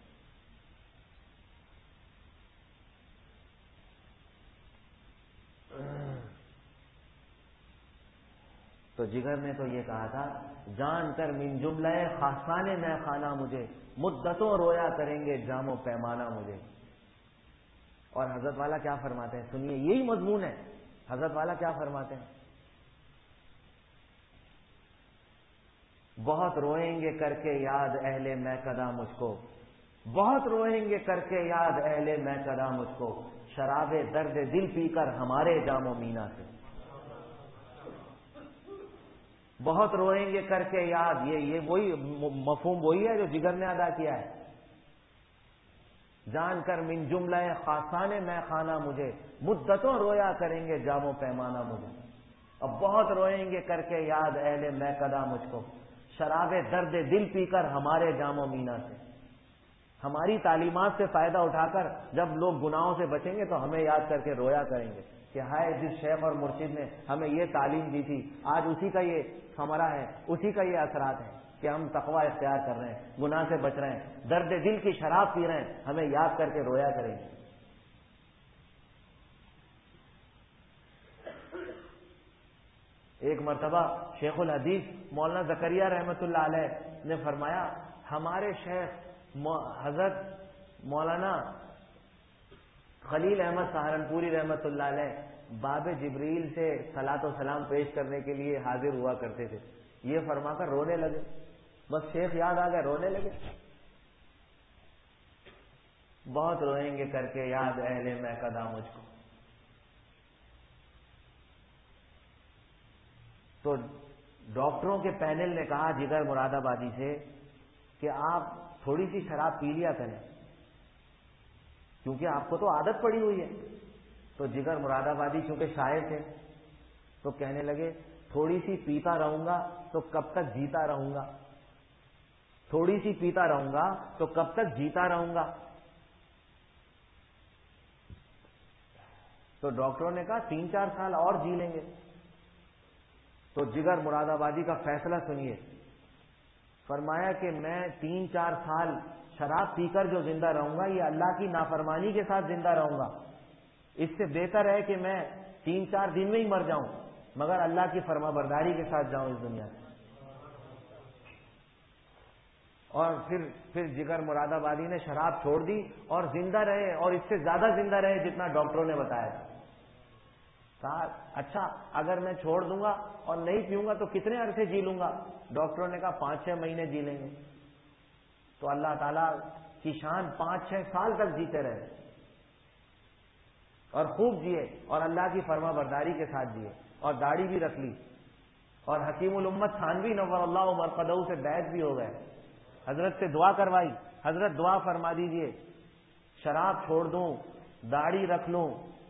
تو جگر نے تو یہ کہا تھا جان کر من جملہ خاصان میں خانہ مجھے، مدتوں رویا کریں گے جام و پیمانہ مجھے. اور حضرت والا کیا فرماتے ہیں سنیے، یہی مضمون ہے. حضرت والا کیا فرماتے ہیں؟ بہت روئیں گے کر کے یاد اہل میں قدا مجھ کو، بہت روئیں گے کر کے یاد اہل میں قدا مجھ کو، شراب درد دل پی کر ہمارے جام و مینا سے. بہت روئیں گے کر کے یاد، یہ وہی مفہوم وہی ہے جو جگر نے ادا کیا ہے. جان کر من جملہ خاصان میں خانہ مجھے، مدتوں رویا کریں گے جام و پیمانہ مجھے. اب بہت روئیں گے کر کے یاد اہل میں قدا مجھ کو، شراب درد دل پی کر ہمارے جام و مینا سے. ہماری تعلیمات سے فائدہ اٹھا کر جب لوگ گناہوں سے بچیں گے تو ہمیں یاد کر کے رویا کریں گے کہ ہائے جس شیخ اور مرشد نے ہمیں یہ تعلیم دی تھی، آج اسی کا یہ ثمرہ ہے، اسی کا یہ اثرات ہے کہ ہم تقویٰ اختیار کر رہے ہیں، گناہ سے بچ رہے ہیں، درد دل کی شراب پی رہے ہیں، ہمیں یاد کر کے رویا کریں گے. ایک مرتبہ شیخ الحدیث مولانا زکریا رحمۃ اللہ علیہ نے فرمایا ہمارے شیخ حضرت مولانا خلیل احمد سہارنپوری رحمۃ اللہ علیہ باب جبریل سے صلاۃ و سلام پیش کرنے کے لیے حاضر ہوا کرتے تھے. یہ فرما کر رونے لگے، بس شیخ یاد آ گئے، رونے لگے. بہت روئیں گے کر کے یاد اہل میں قدا مجھ کو. تو ڈاکٹروں کے پینل نے کہا جگر مراد آبادی سے کہ آپ تھوڑی سی شراب پی لیا کریں کیونکہ آپ کو تو عادت پڑی ہوئی ہے. تو جگر مراد آبادی چونکہ شاعر تھے تو کہنے لگے تھوڑی سی پیتا رہوں گا تو کب تک جیتا رہوں گا، تھوڑی سی پیتا رہوں گا تو کب تک جیتا رہوں گا. تو ڈاکٹروں نے کہا 3-4 سال اور جی لیں گے. تو جگر مراد آبادی کا فیصلہ سنیے، فرمایا کہ میں 3-4 سال شراب پی کر جو زندہ رہوں گا یہ اللہ کی نافرمانی کے ساتھ زندہ رہوں گا. اس سے بہتر ہے کہ میں 3-4 دن میں ہی مر جاؤں مگر اللہ کی فرما برداری کے ساتھ جاؤں اس دنیا سے. اور پھر جگر مراد آبادی نے شراب چھوڑ دی اور زندہ رہے، اور اس سے زیادہ زندہ رہے جتنا ڈاکٹروں نے بتایا تھا. کہا اچھا اگر میں چھوڑ دوں گا اور نہیں پیوں گا تو کتنے عرصے جی لوں گا؟ ڈاکٹروں نے کہا 5-6 مہینے جی لیں گے. تو اللہ تعالیٰ کی شان 5-6 سال تک جیتے رہے اور خوب جیے اور اللہ کی فرما برداری کے ساتھ جیے اور داڑھی بھی رکھ لی اور حکیم الامت تھانوی نور اللہ مرقدہ سے بیعت بھی ہو گئے. حضرت سے دعا کروائی، حضرت دعا فرما دیجئے شراب چھوڑ دوں، داڑھی رکھ لوں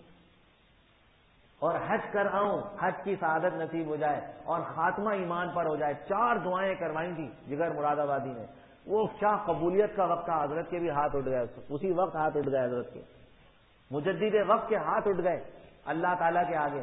اور حج کر آؤں، حج کی سعادت نصیب ہو جائے اور خاتمہ ایمان پر ہو جائے. 4 دعائیں کروائی تھی جگر مراد آبادی نے. وہ کیا قبولیت کا وقت تھا، حضرت کے بھی ہاتھ اٹھ گئے، اسی وقت ہاتھ اٹھ گئے حضرت کے، مجدد وقت کے ہاتھ اٹھ گئے اللہ تعالیٰ کے آگے.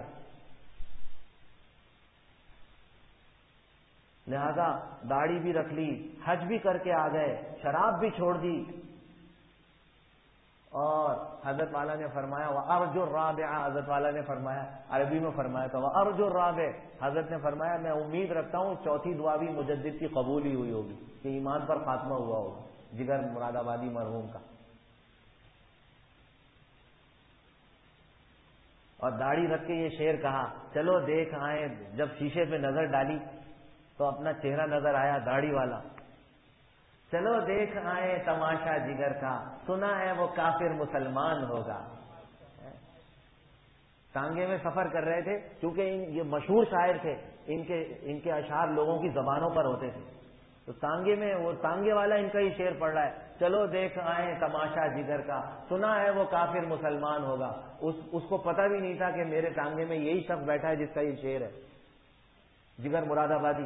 لہذا داڑھی بھی رکھ لی، حج بھی کر کے آ گئے، شراب بھی چھوڑ دی اور حضرت والا نے فرمایا وَأَرْجُو الرَّابِعَ، حضرت والا نے فرمایا عربی میں فرمایا تھا وَأَرْجُو الرَّابِعَ، حضرت نے فرمایا میں امید رکھتا ہوں چوتھی دعا بھی مجدد کی قبول ہی ہوئی ہوگی کہ ایمان پر خاتمہ ہوا ہوگا جگر مراد آبادی مرحوم کا. اور داڑھی رکھ کے یہ شعر کہا چلو دیکھ آئے، جب شیشے پہ نظر ڈالی تو اپنا چہرہ نظر آیا داڑھی والا. چلو دیکھ آئے تماشا جگر کا، سنا ہے وہ کافر مسلمان ہوگا. ٹانگے میں سفر کر رہے تھے کیونکہ یہ مشہور شاعر تھے، ان کے اشعار لوگوں کی زبانوں پر ہوتے تھے، تو ٹانگے میں وہ ٹانگے والا ان کا ہی شعر پڑھ رہا ہے چلو دیکھ آئے تماشا جگر کا، سنا ہے وہ کافر مسلمان ہوگا. اس کو پتہ بھی نہیں تھا کہ میرے ٹانگے میں یہی شخص بیٹھا ہے جس کا یہ شعر ہے، جگر مراد آبادی.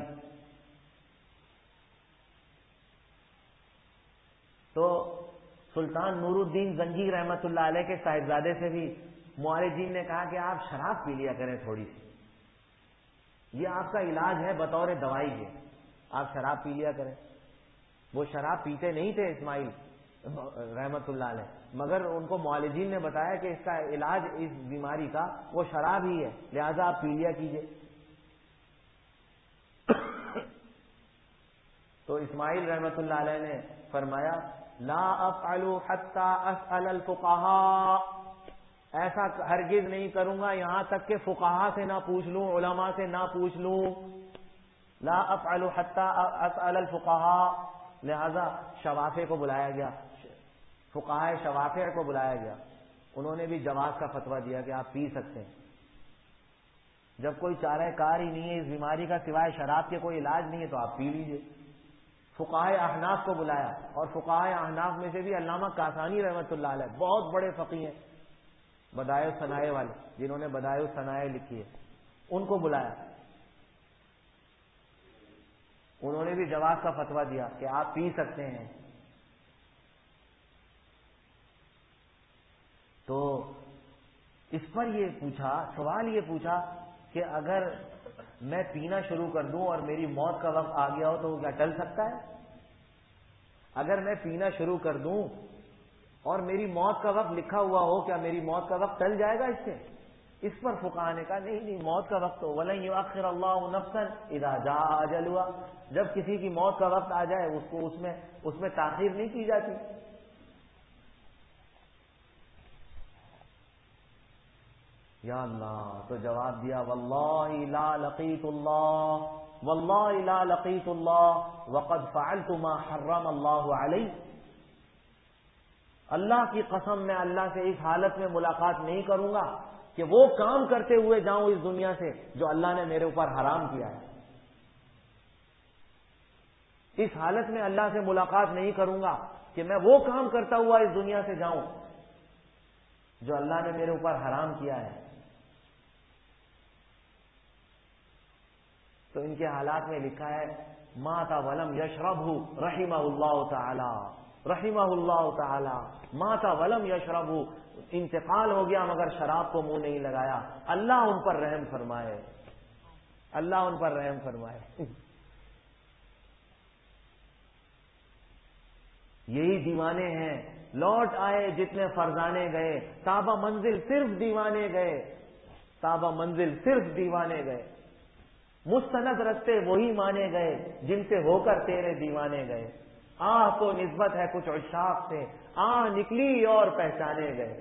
تو سلطان نور الدین زنگی رحمت اللہ علیہ کے صاحبزادے سے بھی معالجین نے کہا کہ آپ شراب پی لیا کریں تھوڑی سی، یہ آپ کا علاج ہے بطور دوائی کے، آپ شراب پی لیا کریں. وہ شراب پیتے نہیں تھے اسماعیل رحمت اللہ علیہ، مگر ان کو معالجین نے بتایا کہ اس کا علاج اس بیماری کا وہ شراب ہی ہے، لہذا آپ پی لیا کیجئے. تو اسماعیل رحمت اللہ علیہ نے فرمایا لا افعل حتى اسأل الفقهاء، ایسا ہرگز نہیں کروں گا یہاں تک کہ فقہا سے نہ پوچھ لوں، علماء سے نہ پوچھ لوں. لا افعل حتى اسأل الفقهاء، لہذا شوافع کو بلایا گیا، فقہاء شوافع کو بلایا گیا، انہوں نے بھی جواز کا فتویٰ دیا کہ آپ پی سکتے ہیں. جب کوئی چارہ کار ہی نہیں ہے اس بیماری کا سوائے شراب کے کوئی علاج نہیں ہے تو آپ پی لیجئے. فقہاء احناف کو بلایا، اور فقہاء احناف میں سے بھی علامہ کاسانی رحمت اللہ علیہ بہت بڑے فقیہ ہیں، بدائع الصنائع والے جنہوں نے بدائع الصنائع لکھی ہے، ان کو بلایا. انہوں نے بھی جواز کا فتویٰ دیا کہ آپ پی سکتے ہیں. تو اس پر یہ پوچھا، سوال یہ پوچھا کہ اگر میں پینا شروع کر دوں اور میری موت کا وقت آ گیا ہو تو وہ کیا ٹل سکتا ہے؟ اگر میں پینا شروع کر دوں اور میری موت کا وقت لکھا ہوا ہو، کیا میری موت کا وقت ٹل جائے گا اس سے؟ اس پر فقہاء نے کہا نہیں، موت کا وقت تو وَلَن يُؤَخِّرَ اللَّهُ نَفْسًا إِذَا جَاءَ أَجَلُهَا، جب کسی کی موت کا وقت آ جائے اس کو اس میں تاخیر نہیں کی جاتی. یا اللہ، تو جواب دیا واللہ لا لقیت اللہ، واللہ لا لقیت اللہ وقد فعلت ما حرم اللہ علی. اللہ کی قسم میں اللہ سے اس حالت میں ملاقات نہیں کروں گا کہ وہ کام کرتے ہوئے جاؤں اس دنیا سے جو اللہ نے میرے اوپر حرام کیا ہے. اس حالت میں اللہ سے ملاقات نہیں کروں گا کہ میں وہ کام کرتا ہوا اس دنیا سے جاؤں جو اللہ نے میرے اوپر حرام کیا ہے. تو ان کے حالات میں لکھا ہے مات ولم یشربہ رحمہ اللہ تعالی، رحمہ اللہ تعالی، مات ولم یشربہ، انتقال ہو گیا مگر شراب کو منہ نہیں لگایا. اللہ ان پر رحم فرمائے، اللہ ان پر رحم فرمائے. یہی دیوانے ہیں، لوٹ آئے جتنے فرزانے گئے، تابہ منزل صرف دیوانے گئے، تابہ منزل صرف دیوانے گئے. مستند رکھتے وہی مانے گئے جن سے ہو کر تیرے دیوانے گئے. آہ کو نسبت ہے کچھ عشاق سے، آہ نکلی اور پہچانے گئے.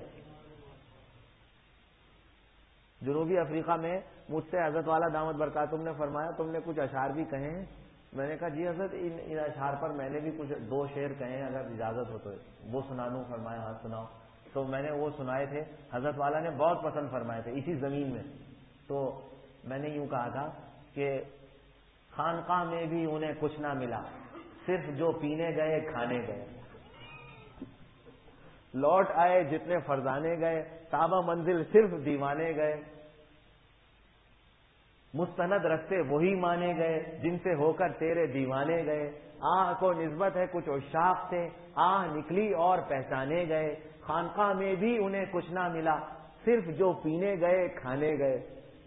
جنوبی افریقہ میں مجھ سے حضرت والا دامت برکاتہم نے فرمایا تم نے کچھ اشعار بھی کہے ہیں. میں نے کہا جی حضرت ان اشعار پر میں نے بھی کچھ 2 شعر کہے ہیں، اگر اجازت ہو تو وہ سنا دوں. فرمایا ہاں سناؤ. تو میں نے وہ سنائے تھے، حضرت والا نے بہت پسند فرمائے تھے اسی زمین میں. تو میں نے یوں کہا تھا کہ خانقاہ میں بھی انہیں کچھ نہ ملا، صرف جو پینے گئے کھانے گئے. لوٹ آئے جتنے فرزانے گئے، تابہ منزل صرف دیوانے گئے. مستند رکھتے وہی مانے گئے جن سے ہو کر تیرے دیوانے گئے. آہ کو نسبت ہے کچھ عشاق سے، آہ نکلی اور پہچانے گئے. خانقاہ میں بھی انہیں کچھ نہ ملا، صرف جو پینے گئے کھانے گئے.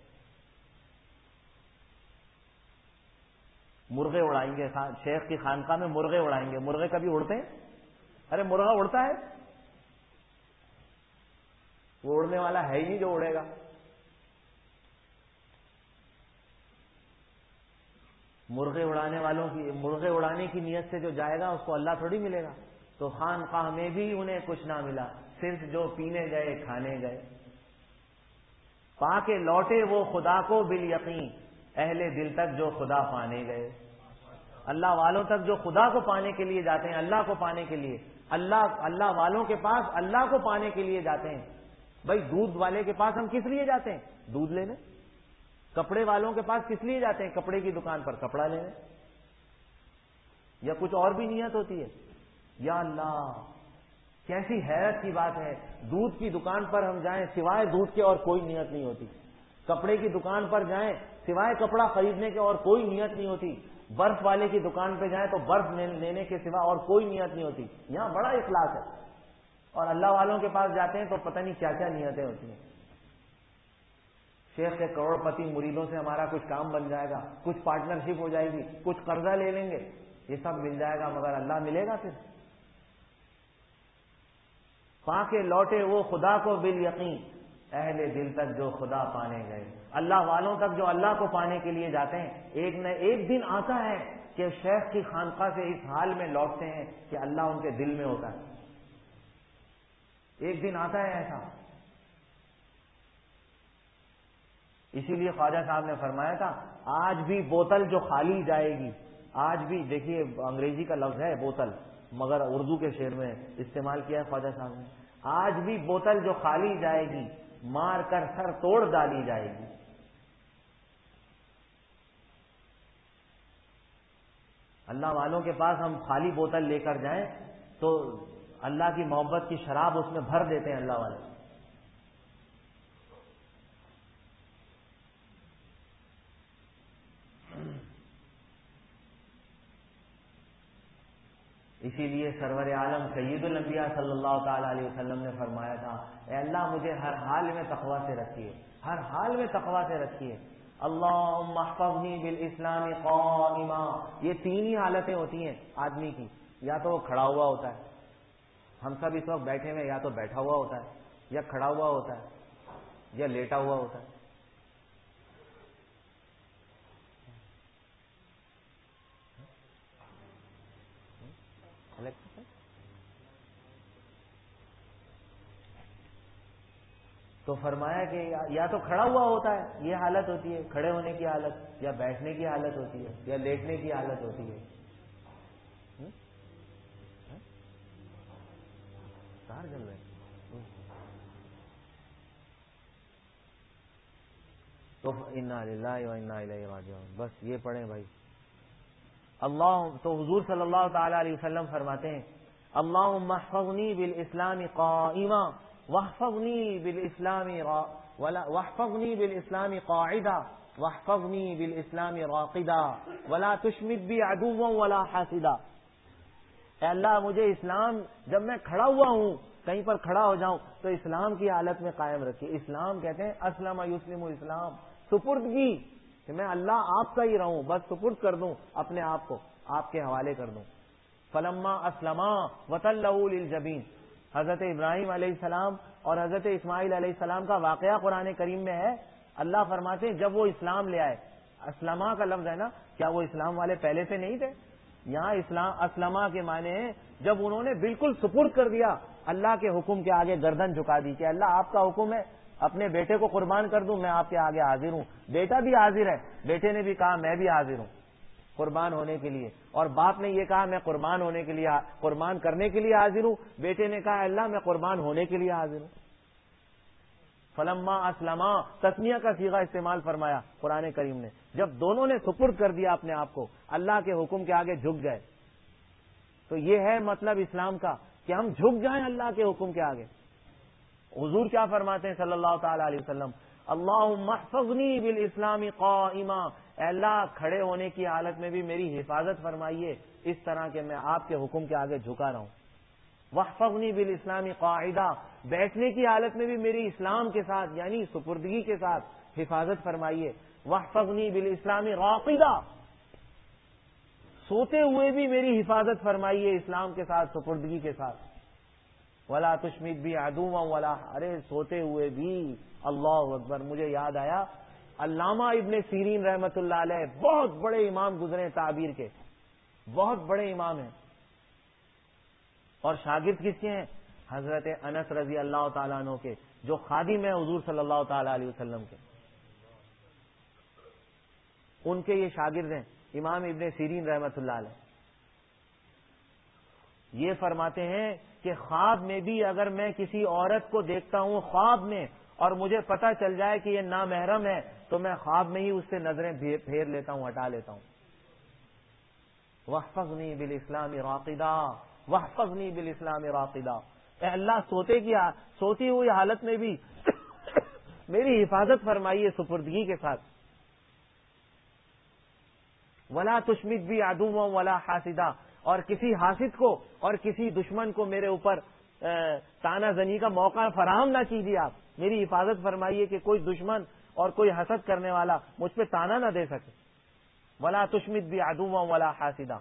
مرغے اڑائیں گے، شیخ کی خانقاہ میں مرغے اڑائیں گے. مرغے کبھی اڑتے ہیں؟ ارے مرغا اڑتا ہے؟ وہ اڑنے والا ہے ہی نہیں جو اڑے گا. مرغے اڑانے کی نیت سے جو جائے گا اس کو اللہ تھوڑی ملے گا. تو خانقاہ میں بھی انہیں کچھ نہ ملا, صرف جو پینے گئے کھانے گئے. پا کے لوٹے وہ خدا کو بالیقین, اہل دل تک جو خدا پانے گئے. اللہ والوں تک جو خدا کو پانے کے لیے جاتے ہیں, اللہ کو پانے کے لیے, اللہ والوں کے پاس اللہ کو پانے کے لیے جاتے ہیں. بھائی دودھ والے کے پاس ہم کس لیے جاتے ہیں؟ دودھ لینے. کپڑے والوں کے پاس کس لیے جاتے ہیں؟ کپڑے کی دکان پر کپڑا لینے. یا کچھ اور بھی نیت ہوتی ہے؟ یا اللہ, کیسی حیرت کی بات ہے, دودھ کی دکان پر ہم جائیں سوائے دودھ کے اور کوئی نیت نہیں ہوتی. کپڑے کی دکان پر جائیں سوائے کپڑا خریدنے کے اور کوئی نیت نہیں ہوتی. برف والے کی دکان پہ جائیں تو برف لینے کے سوا اور کوئی نیت نہیں ہوتی. یہاں بڑا اخلاص ہے. اور اللہ والوں کے پاس جاتے ہیں تو پتہ نہیں کیا کیا نیتیں ہوتی ہیں. شیخ کے کروڑ پتی مریدوں سے ہمارا کچھ کام بن جائے گا, کچھ پارٹنرشپ ہو جائے گی, کچھ قرضہ لے لیں گے, یہ سب مل جائے گا, مگر اللہ ملے گا پھر؟ پا کے لوٹے وہ خدا کو بالیقین, اہل دل تک جو خدا پانے گئے. اللہ والوں تک جو اللہ کو پانے کے لیے جاتے ہیں, ایک نہ ایک دن آتا ہے کہ شیخ کی خانقاہ سے اس حال میں لوٹتے ہیں کہ اللہ ان کے دل میں ہوتا ہے. ایک دن آتا ہے ایسا. اسی لیے خواجہ صاحب نے فرمایا تھا, آج بھی بوتل جو خالی جائے گی, آج بھی, دیکھیے انگریزی کا لفظ ہے بوتل, مگر اردو کے شعر میں استعمال کیا ہے خواجہ صاحب نے, آج بھی بوتل جو خالی جائے گی, مار کر سر توڑ ڈالی جائے گی. اللہ والوں کے پاس ہم خالی بوتل لے کر جائیں تو اللہ کی محبت کی شراب اس میں بھر دیتے ہیں اللہ والے. اسی لیے سرور عالم سید الانبیاء صلی اللہ تعالی علیہ وسلم نے فرمایا تھا, اے اللہ مجھے ہر حال میں تقوی سے رکھیے, ہر حال میں تقوی سے رکھیے. اللہم احفظنی بالاسلام قائما. یہ تین ہی حالتیں ہوتی ہیں آدمی کی, یا تو وہ کھڑا ہوا ہوتا ہے, ہم سب اس وقت بیٹھے ہوئے, یا تو بیٹھا ہوا ہوتا ہے, یا کھڑا ہوا ہوتا ہے, یا لیٹا ہوا ہوتا ہے. تو فرمایا کہ یا تو کھڑا ہوا ہوتا ہے, یہ حالت ہوتی ہے کھڑے ہونے کی حالت, یا بیٹھنے کی حالت ہوتی ہے, یا لیٹنے کی حالت ہوتی ہے. تار جل رہے تو انا للہ و انا الیہ راجعون. بس یہ پڑھیں بھائی. اللہ تو حضور صلی اللہ تعالی علیہ وسلم فرماتے ہیں, اللہم احفظنی بالاسلام قائما واحفظنی بالاسلام قاعدا واحفظنی بالاسلام راقدا ولا تشمت بی عدوا ولا حاسدا. اے اللہ مجھے اسلام, جب میں کھڑا ہوا ہوں کہیں پر کھڑا ہو جاؤں تو اسلام کی حالت میں قائم رکھیے. اسلام کہتے ہیں اسلم یسلم اسلام, سپردگی, کہ میں اللہ آپ کا ہی رہوں, بس سپرد کر دوں اپنے آپ کو, آپ کے حوالے کر دوں. فلما اسلما وتلہ للجبین, حضرت ابراہیم علیہ السلام اور حضرت اسماعیل علیہ السلام کا واقعہ قرآن کریم میں ہے. اللہ فرماتے ہیں جب وہ اسلام لے آئے, اسلما کا لفظ ہے نا, کیا وہ اسلام والے پہلے سے نہیں تھے؟ یہاں اسلام اسلما کے معنی ہیں جب انہوں نے بالکل سپرد کر دیا, اللہ کے حکم کے آگے گردن جھکا دی کہ اللہ آپ کا حکم ہے, اپنے بیٹے کو قربان کر دوں, میں آپ کے آگے حاضر ہوں. بیٹا بھی حاضر ہے, بیٹے نے بھی کہا میں بھی حاضر ہوں قربان ہونے کے لیے, اور باپ نے یہ کہا میں قربان ہونے کے لیے, قربان کرنے کے لیے حاضر ہوں. بیٹے نے کہا اللہ میں قربان ہونے کے لیے حاضر ہوں. فلما اسلما, تسمیہ کا صیغہ استعمال فرمایا قرآن کریم نے, جب دونوں نے سپرد کر دیا اپنے آپ کو, اللہ کے حکم کے آگے جھک گئے. تو یہ ہے مطلب اسلام کا کہ ہم جھک جائیں اللہ کے حکم کے آگے. حضور کیا فرماتے ہیں صلی اللہ تعالی علیہ وسلم, اللہم احفظنی بالاسلام قائما, اے اللہ کھڑے ہونے کی حالت میں بھی میری حفاظت فرمائیے اس طرح کہ میں آپ کے حکم کے آگے جھکا رہوں. واحفظنی بالاسلام قاعدا, بیٹھنے کی حالت میں بھی میری اسلام کے ساتھ یعنی سپردگی کے ساتھ حفاظت فرمائیے. واحفظنی بالاسلام راقدا, سوتے ہوئے بھی میری حفاظت فرمائیے اسلام کے ساتھ سپردگی کے ساتھ. ولا تشمت بھی عدوا ولا، ارے سوتے ہوئے بھی اللہ اکبر. مجھے یاد آیا علامہ ابن سیرین رحمت اللہ علیہ، بہت بڑے امام گزرے تعبیر کے، بہت بڑے امام ہیں، اور شاگرد کس کے ہیں؟ حضرت انس رضی اللہ تعالیٰ عنہ کے، جو خادم ہیں حضور صلی اللہ تعالی علیہ وسلم کے، ان کے یہ شاگرد ہیں امام ابن سیرین رحمت اللہ علیہ. یہ فرماتے ہیں کہ خواب میں بھی اگر میں کسی عورت کو دیکھتا ہوں خواب میں، اور مجھے پتہ چل جائے کہ یہ نامحرم ہے، تو میں خواب میں ہی اس سے نظریں پھیر لیتا ہوں، ہٹا لیتا ہوں. واحفظنی بالاسلام راقدا، واحفظنی بالاسلام راقدا. اے اللہ سوتی ہوئی حالت میں بھی میری حفاظت فرمائیے سپردگی کے ساتھ. ولا تشمت بھی عدوا ولا حاسدا، اور کسی حاسد کو اور کسی دشمن کو میرے اوپر تانا زنی کا موقع فراہم نہ کیجیے. آپ میری حفاظت فرمائیے کہ کوئی دشمن اور کوئی حسد کرنے والا مجھ پہ تانا نہ دے سکے. ولا تشمت بھی عدوا ولا حاسدا.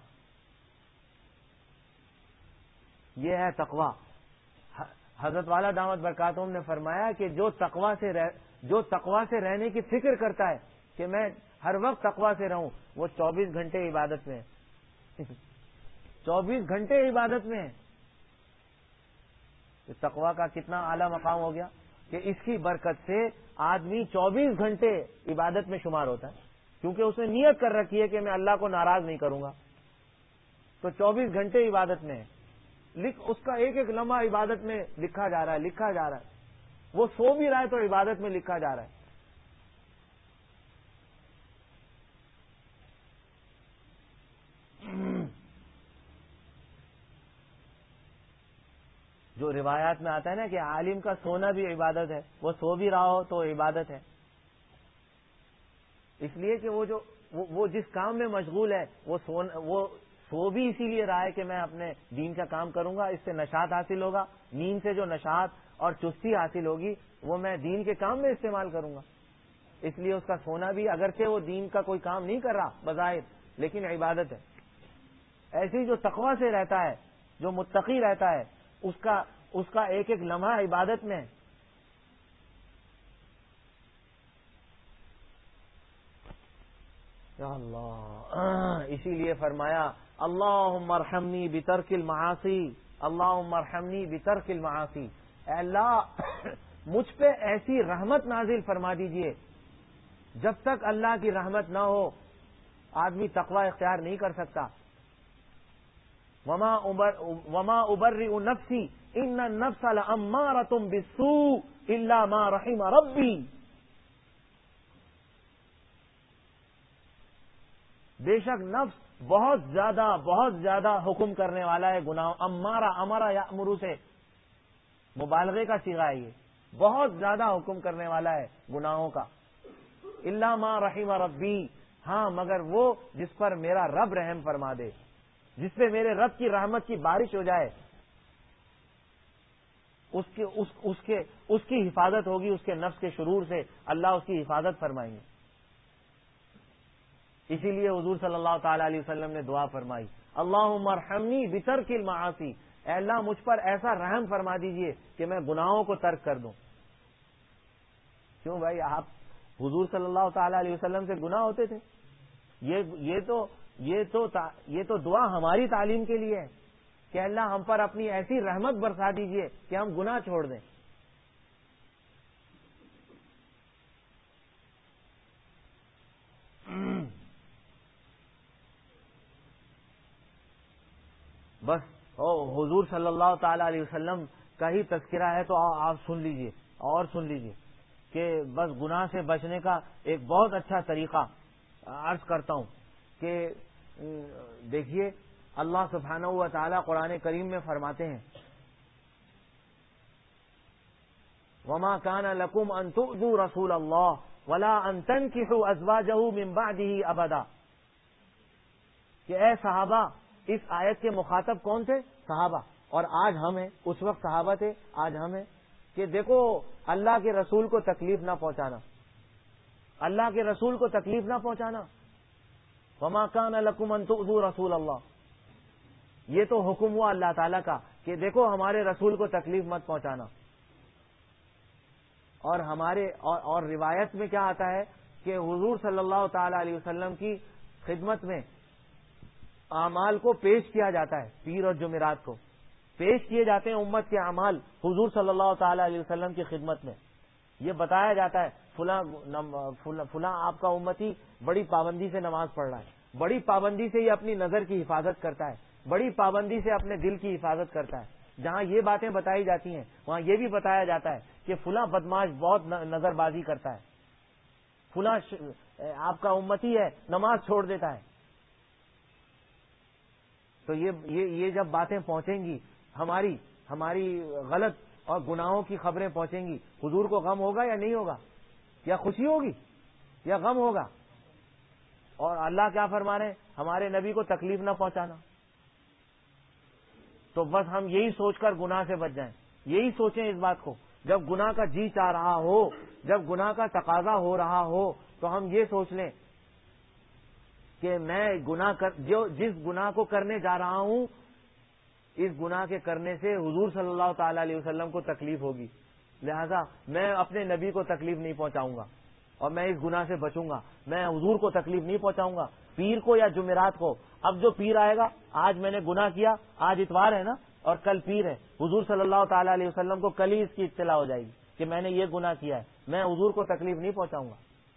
یہ ہے تقوی. حضرت والا دامت برکاتہم نے فرمایا کہ جو تقوی سے رہنے کی فکر کرتا ہے کہ میں ہر وقت تقوی سے رہوں، وہ 24 گھنٹے عبادت میں ہے. 24 گھنٹے عبادت میں ہے. تقوی کا کتنا اعلیٰ مقام ہو گیا کہ اس کی برکت سے آدمی 24 گھنٹے عبادت میں شمار ہوتا ہے، کیونکہ اس نے نیت کر رکھی ہے کہ میں اللہ کو ناراض نہیں کروں گا. تو 24 گھنٹے عبادت میں ہے. اس کا ایک ایک لمحہ عبادت میں لکھا جا رہا ہے. وہ سو بھی رہا ہے تو عبادت میں لکھا جا رہا ہے. جو روایات میں آتا ہے نا کہ عالم کا سونا بھی عبادت ہے، وہ سو بھی رہا ہو تو عبادت ہے. اس لیے کہ وہ جس کام میں مشغول ہے وہ سو بھی اسی لیے رہا ہے کہ میں اپنے دین کا کام کروں گا، اس سے نشاط حاصل ہوگا. نیند سے جو نشاط اور چستی حاصل ہوگی وہ میں دین کے کام میں استعمال کروں گا. اس لیے اس کا سونا بھی، اگرچہ وہ دین کا کوئی کام نہیں کر رہا بظاہر، لیکن عبادت ہے. ایسی جو تقوی سے رہتا ہے، جو متقی رہتا ہے، اس کا ایک ایک لمحہ عبادت میں ہے. یا اللہ، اسی لیے فرمایا اللہم ارحمنی بترک المعاصی، اللہم ارحمنی بترک المعاصی. اے اللہ مجھ پہ ایسی رحمت نازل فرما دیجئے. جب تک اللہ کی رحمت نہ ہو آدمی تقوی اختیار نہیں کر سکتا. وما ابرئ نفسی ان النفس لامارۃ بالسوء الا ما رحم ربی. بے شک نفس بہت زیادہ حکم کرنے والا ہے گناہ. امارا یامر سے مبالغے کا صیغہ ہے. یہ بہت زیادہ حکم کرنے والا ہے گناہوں کا. الا ما رحم ربی، ہاں مگر وہ جس پر میرا رب رحم فرما دے، جس پہ میرے رب کی رحمت کی بارش ہو جائے، اس کی حفاظت ہوگی. اس کے نفس کے شرور سے اللہ اس کی حفاظت فرمائیں گے. اسی لیے حضور صلی اللہ تعالی علیہ وسلم نے دعا فرمائی اللہم ارحمنی بترک المعاصی. اے اللہ مجھ پر ایسا رحم فرما دیجئے کہ میں گناہوں کو ترک کر دوں. کیوں بھائی، آپ حضور صلی اللہ تعالی علیہ وسلم سے گناہ ہوتے تھے؟ یہ تو دعا ہماری تعلیم کے لیے ہے کہ اللہ ہم پر اپنی ایسی رحمت برسا دیجئے کہ ہم گناہ چھوڑ دیں. بس حضور صلی اللہ تعالی علیہ وسلم کا ہی تذکرہ ہے تو آپ سن لیجئے اور سن لیجئے کہ بس گناہ سے بچنے کا ایک بہت اچھا طریقہ عرض کرتا ہوں کہ دیکھیے اللہ سبحانہ و تعالی قرآن کریم میں فرماتے ہیں وما كان لكم ان تؤذوا رسول الله ولا ان تنكحوا ازواجه من بعده ابدا. کہ اے صحابہ، اس آیت کے مخاطب کون تھے؟ صحابہ. اور آج ہم ہیں، اس وقت صحابہ تھے، آج ہم ہیں. کہ دیکھو اللہ کے رسول کو تکلیف نہ پہنچانا، اللہ کے رسول کو تکلیف نہ پہنچانا. وما كان لكم ان تؤذوا رسول اللہ. یہ تو حکم ہوا اللہ تعالیٰ کا کہ دیکھو ہمارے رسول کو تکلیف مت پہنچانا. اور اور روایت میں کیا آتا ہے کہ حضور صلی اللہ تعالی علیہ وسلم کی خدمت میں اعمال کو پیش کیا جاتا ہے. پیر اور جمعرات کو پیش کیے جاتے ہیں امت کے اعمال حضور صلی اللہ تعالی علیہ وسلم کی خدمت میں. یہ بتایا جاتا ہے فلاں آپ کا امتی بڑی پابندی سے نماز پڑھ رہا ہے, بڑی پابندی سے یہ اپنی نظر کی حفاظت کرتا ہے, بڑی پابندی سے اپنے دل کی حفاظت کرتا ہے. جہاں یہ باتیں بتائی جاتی ہیں وہاں یہ بھی بتایا جاتا ہے کہ فلاں بدماش بہت نظر بازی کرتا ہے, فلاں آپ کا امتی ہے نماز چھوڑ دیتا ہے. تو یہ جب باتیں پہنچیں گی ہماری غلط اور گناہوں کی خبریں پہنچیں گی, حضور کو غم ہوگا یا نہیں ہوگا, یا خوشی ہوگی یا غم ہوگا؟ اور اللہ کیا فرما رہے ہیں, ہمارے نبی کو تکلیف نہ پہنچانا. تو بس ہم یہی سوچ کر گناہ سے بچ جائیں, یہی سوچیں اس بات کو. جب گناہ کا جی چاہ رہا ہو, جب گناہ کا تقاضا ہو رہا ہو, تو ہم یہ سوچ لیں کہ میں جس گناہ کو کرنے جا رہا ہوں, اس گناہ کے کرنے سے حضور صلی اللہ تعالی علیہ وسلم کو تکلیف ہوگی, لہذا میں اپنے نبی کو تکلیف نہیں پہنچاؤں گا اور میں اس گناہ سے بچوں گا. میں حضور کو تکلیف نہیں پہنچاؤں گا, پیر کو یا جمعرات کو. اب جو پیر آئے گا, آج میں نے گناہ کیا, آج اتوار ہے نا اور کل پیر ہے, حضور صلی اللہ تعالی علیہ وسلم کو کل ہی اس کی اطلاع ہو جائے گی کہ میں نے یہ گناہ کیا ہے, میں حضور کو تکلیف نہیں پہنچاؤں گا.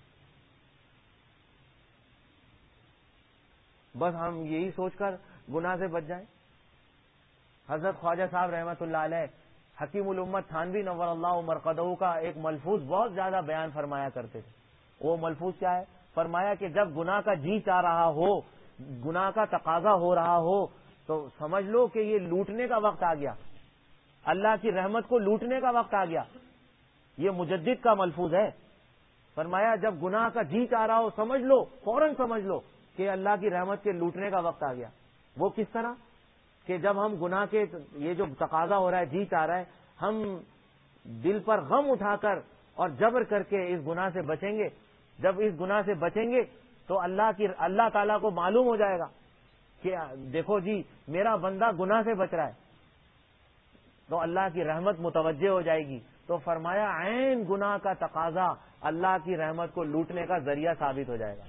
بس ہم یہی سوچ کر گناہ سے بچ جائیں. حضرت خواجہ صاحب رحمۃ اللہ علیہ حکیم الامت تھانوی نور اللہ مرقدہ کا ایک ملفوظ بہت زیادہ بیان فرمایا کرتے تھے. وہ ملفوظ کیا ہے؟ فرمایا کہ جب گناہ کا جی چاہ رہا ہو, گناہ کا تقاضا ہو رہا ہو, تو سمجھ لو کہ یہ لوٹنے کا وقت آ گیا, اللہ کی رحمت کو لوٹنے کا وقت آ گیا. یہ مجدد کا ملفوظ ہے. فرمایا جب گناہ کا جی چاہ رہا ہو, سمجھ لو, فوراً سمجھ لو کہ اللہ کی رحمت کے لوٹنے کا وقت آ گیا. وہ کس طرح کہ جب ہم گناہ کے یہ جو تقاضا ہو رہا ہے, جی چاہ رہا ہے, ہم دل پر غم اٹھا کر اور جبر کر کے اس گناہ سے بچیں گے. جب اس گناہ سے بچیں گے تو اللہ تعالیٰ کو معلوم ہو جائے گا کہ دیکھو جی میرا بندہ گناہ سے بچ رہا ہے, تو اللہ کی رحمت متوجہ ہو جائے گی. تو فرمایا عین گناہ کا تقاضا اللہ کی رحمت کو لوٹنے کا ذریعہ ثابت ہو جائے گا.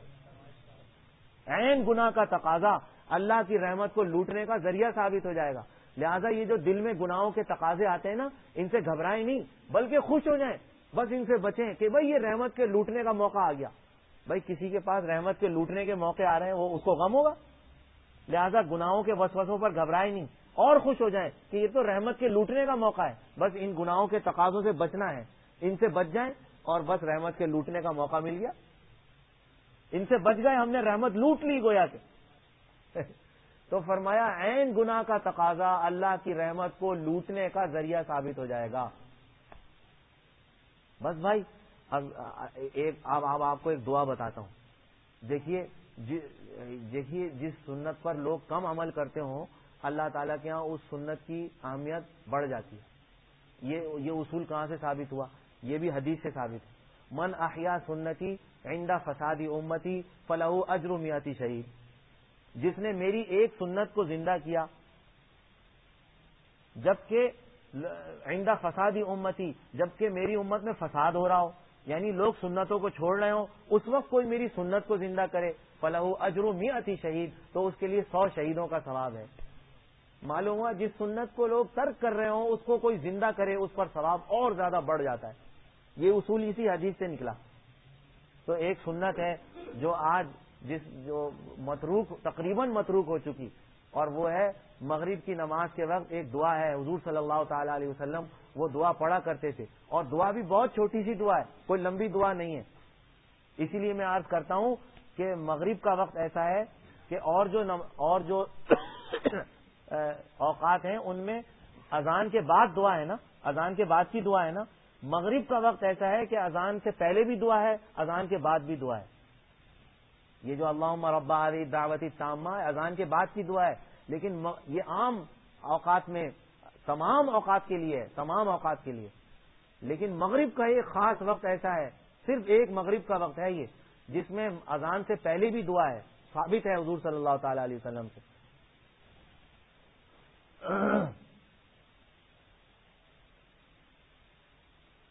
عین گناہ کا تقاضا اللہ کی رحمت کو لوٹنے کا ذریعہ ثابت ہو جائے گا. لہذا یہ جو دل میں گناہوں کے تقاضے آتے ہیں نا, ان سے گھبرائیں نہیں بلکہ خوش ہو جائیں, بس ان سے بچیں کہ بھئی یہ رحمت کے لوٹنے کا موقع آ گیا. بھئی کسی کے پاس رحمت کے لوٹنے کے موقع آ رہے ہیں, وہ اس کو غم ہوگا. لہذا گناہوں کے وسوسوں پر گھبرائیں نہیں اور خوش ہو جائیں کہ یہ تو رحمت کے لوٹنے کا موقع ہے. بس ان گناہوں کے تقاضوں سے بچنا ہے, ان سے بچ جائیں اور بس رحمت کے لوٹنے کا موقع مل گیا. ان سے بچ گئے, ہم نے رحمت لوٹ لی گویا کہ. تو فرمایا عین گناہ کا تقاضا اللہ کی رحمت کو لوٹنے کا ذریعہ ثابت ہو جائے گا. بس بھائی اب آپ کو ایک دعا بتاتا ہوں. دیکھیے جس سنت پر لوگ کم عمل کرتے ہوں, اللہ تعالیٰ کے ہاں اس سنت کی اہمیت بڑھ جاتی ہے. یہ اصول کہاں سے ثابت ہوا؟ یہ بھی حدیث سے ثابت ہے. من احیا سنتی عند فساد امتی فلہ اجر 100 شہید. جس نے میری ایک سنت کو زندہ کیا جبکہ عند فساد امتی, جبکہ میری امت میں فساد ہو رہا ہو, یعنی لوگ سنتوں کو چھوڑ رہے ہوں, اس وقت کوئی میری سنت کو زندہ کرے, فلہ اجر 100 شہید, تو اس کے لیے 100 شہیدوں کا ثواب ہے. معلوم ہوا جس سنت کو لوگ ترک کر رہے ہوں اس کو کوئی زندہ کرے, اس پر ثواب اور زیادہ بڑھ جاتا ہے. یہ اصول اسی حدیث سے نکلا. تو ایک سنت ہے جو آج جو متروک, تقریباً متروک ہو چکی, اور وہ ہے مغرب کی نماز کے وقت ایک دعا ہے. حضور صلی اللہ تعالی علیہ وسلم وہ دعا پڑھا کرتے تھے, اور دعا بھی بہت چھوٹی سی دعا ہے, کوئی لمبی دعا نہیں ہے. اسی لیے میں عرض کرتا ہوں کہ مغرب کا وقت ایسا ہے کہ اور جو اوقات ہیں ان میں اذان کے بعد دعا ہے نا, اذان کے بعد کی دعا ہے نا. مغرب کا وقت ایسا ہے کہ اذان سے پہلے بھی دعا ہے, اذان کے بعد بھی دعا ہے. یہ جو اللہم رب ہذہ الدعوۃ التامہ اذان کے بعد کی دعا ہے, لیکن یہ عام اوقات میں تمام اوقات کے لیے, تمام اوقات کے لیے. لیکن مغرب کا ایک خاص وقت ایسا ہے, صرف ایک مغرب کا وقت ہے یہ, جس میں اذان سے پہلے بھی دعا ہے. ثابت ہے حضور صلی اللہ تعالی علیہ وسلم سے.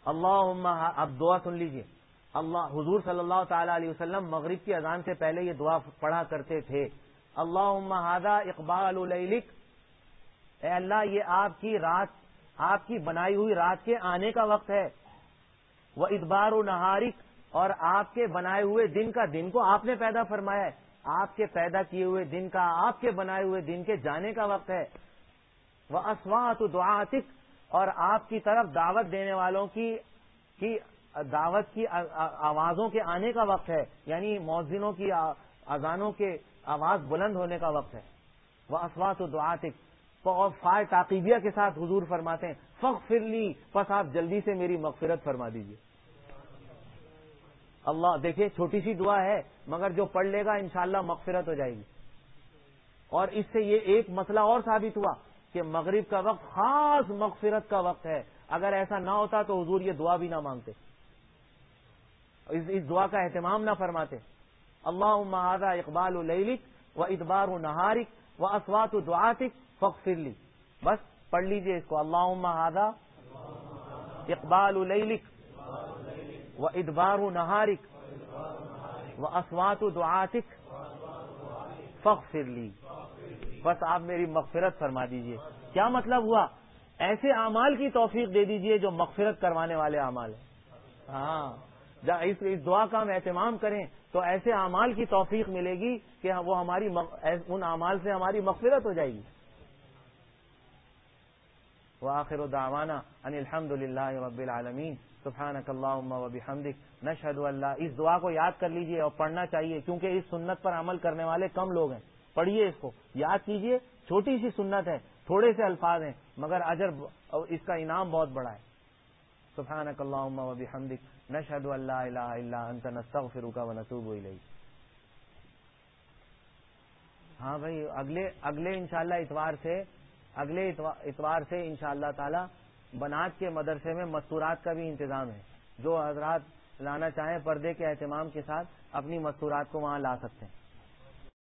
اللہم، اب دعا سن لیجئے. حضور صلی اللہ تعالی علیہ وسلم مغرب کی اذان سے پہلے یہ دعا پڑھا کرتے تھے. اللہم ھذا اقبال لیلک، اے اللہ یہ آپ کی رات، آپ کی بنائی ہوئی رات کے آنے کا وقت ہے. وادبار نہارک، اور آپ کے بنائے ہوئے دن کا، دن کو آپ نے پیدا فرمایا ہے، آپ کے پیدا کیے ہوئے دن کا، آپ کے بنائے ہوئے دن کے جانے کا وقت ہے. واصوات دعاتک، اور آپ کی طرف دعوت دینے والوں کی دعوت کی آوازوں کے آنے کا وقت ہے، یعنی مؤذنوں کی اذانوں کے آواز بلند ہونے کا وقت ہے. واصوات دعاتک، اور فائے تعقیبیہ کے ساتھ حضور فرماتے ہیں فاغفر لی، پس آپ جلدی سے میری مغفرت فرما دیجیے. اللہ، دیکھیں چھوٹی سی دعا ہے مگر جو پڑھ لے گا انشاءاللہ مغفرت ہو جائے گی. اور اس سے یہ ایک مسئلہ اور ثابت ہوا کہ مغرب کا وقت خاص مغفرت کا وقت ہے. اگر ایسا نہ ہوتا تو حضور یہ دعا بھی نہ مانگتے، اس دعا کا اہتمام نہ فرماتے. اللہم ھذا اقبال لیلک و ادبار نہارک و اصوات دعاتک فاغفر لی. بس پڑھ لیجئے اس کو، اللہم ھذا اقبال لیلک و ادبار نہارک و اصوات دعاتک فاغفر لی. بس آپ میری مغفرت فرما دیجئے. کیا مطلب ہوا؟ ایسے اعمال کی توفیق دے دیجئے جو مغفرت کروانے والے اعمال ہیں. ہاں، اس دعا کا ہم اہتمام کریں تو ایسے اعمال کی توفیق ملے گی کہ وہ ان اعمال سے ہماری مغفرت ہو جائے گی. وآخر دعوانا ان الحمد للہ رب العالمین سبحانک اللہم وبحمدک نشہد ان لا. اس دعا کو یاد کر لیجئے اور پڑھنا چاہیے کیونکہ اس سنت پر عمل کرنے والے کم لوگ ہیں. پڑھیے اس کو، یاد کیجئے. چھوٹی سی سنت ہے، تھوڑے سے الفاظ ہیں مگر اجر اس کا انعام بہت بڑا ہے. سبحانک اللہم وبحمدک نشہد ان لا الہ الا انت نستغفرک ونتوب الیک. ہاں بھائی، اگلے انشاءاللہ اتوار سے انشاءاللہ تعالی بنات کے مدرسے میں مستورات کا بھی انتظام ہے. جو حضرات لانا چاہیں پردے کے اہتمام کے ساتھ اپنی مستورات کو وہاں لا سکتے ہیں.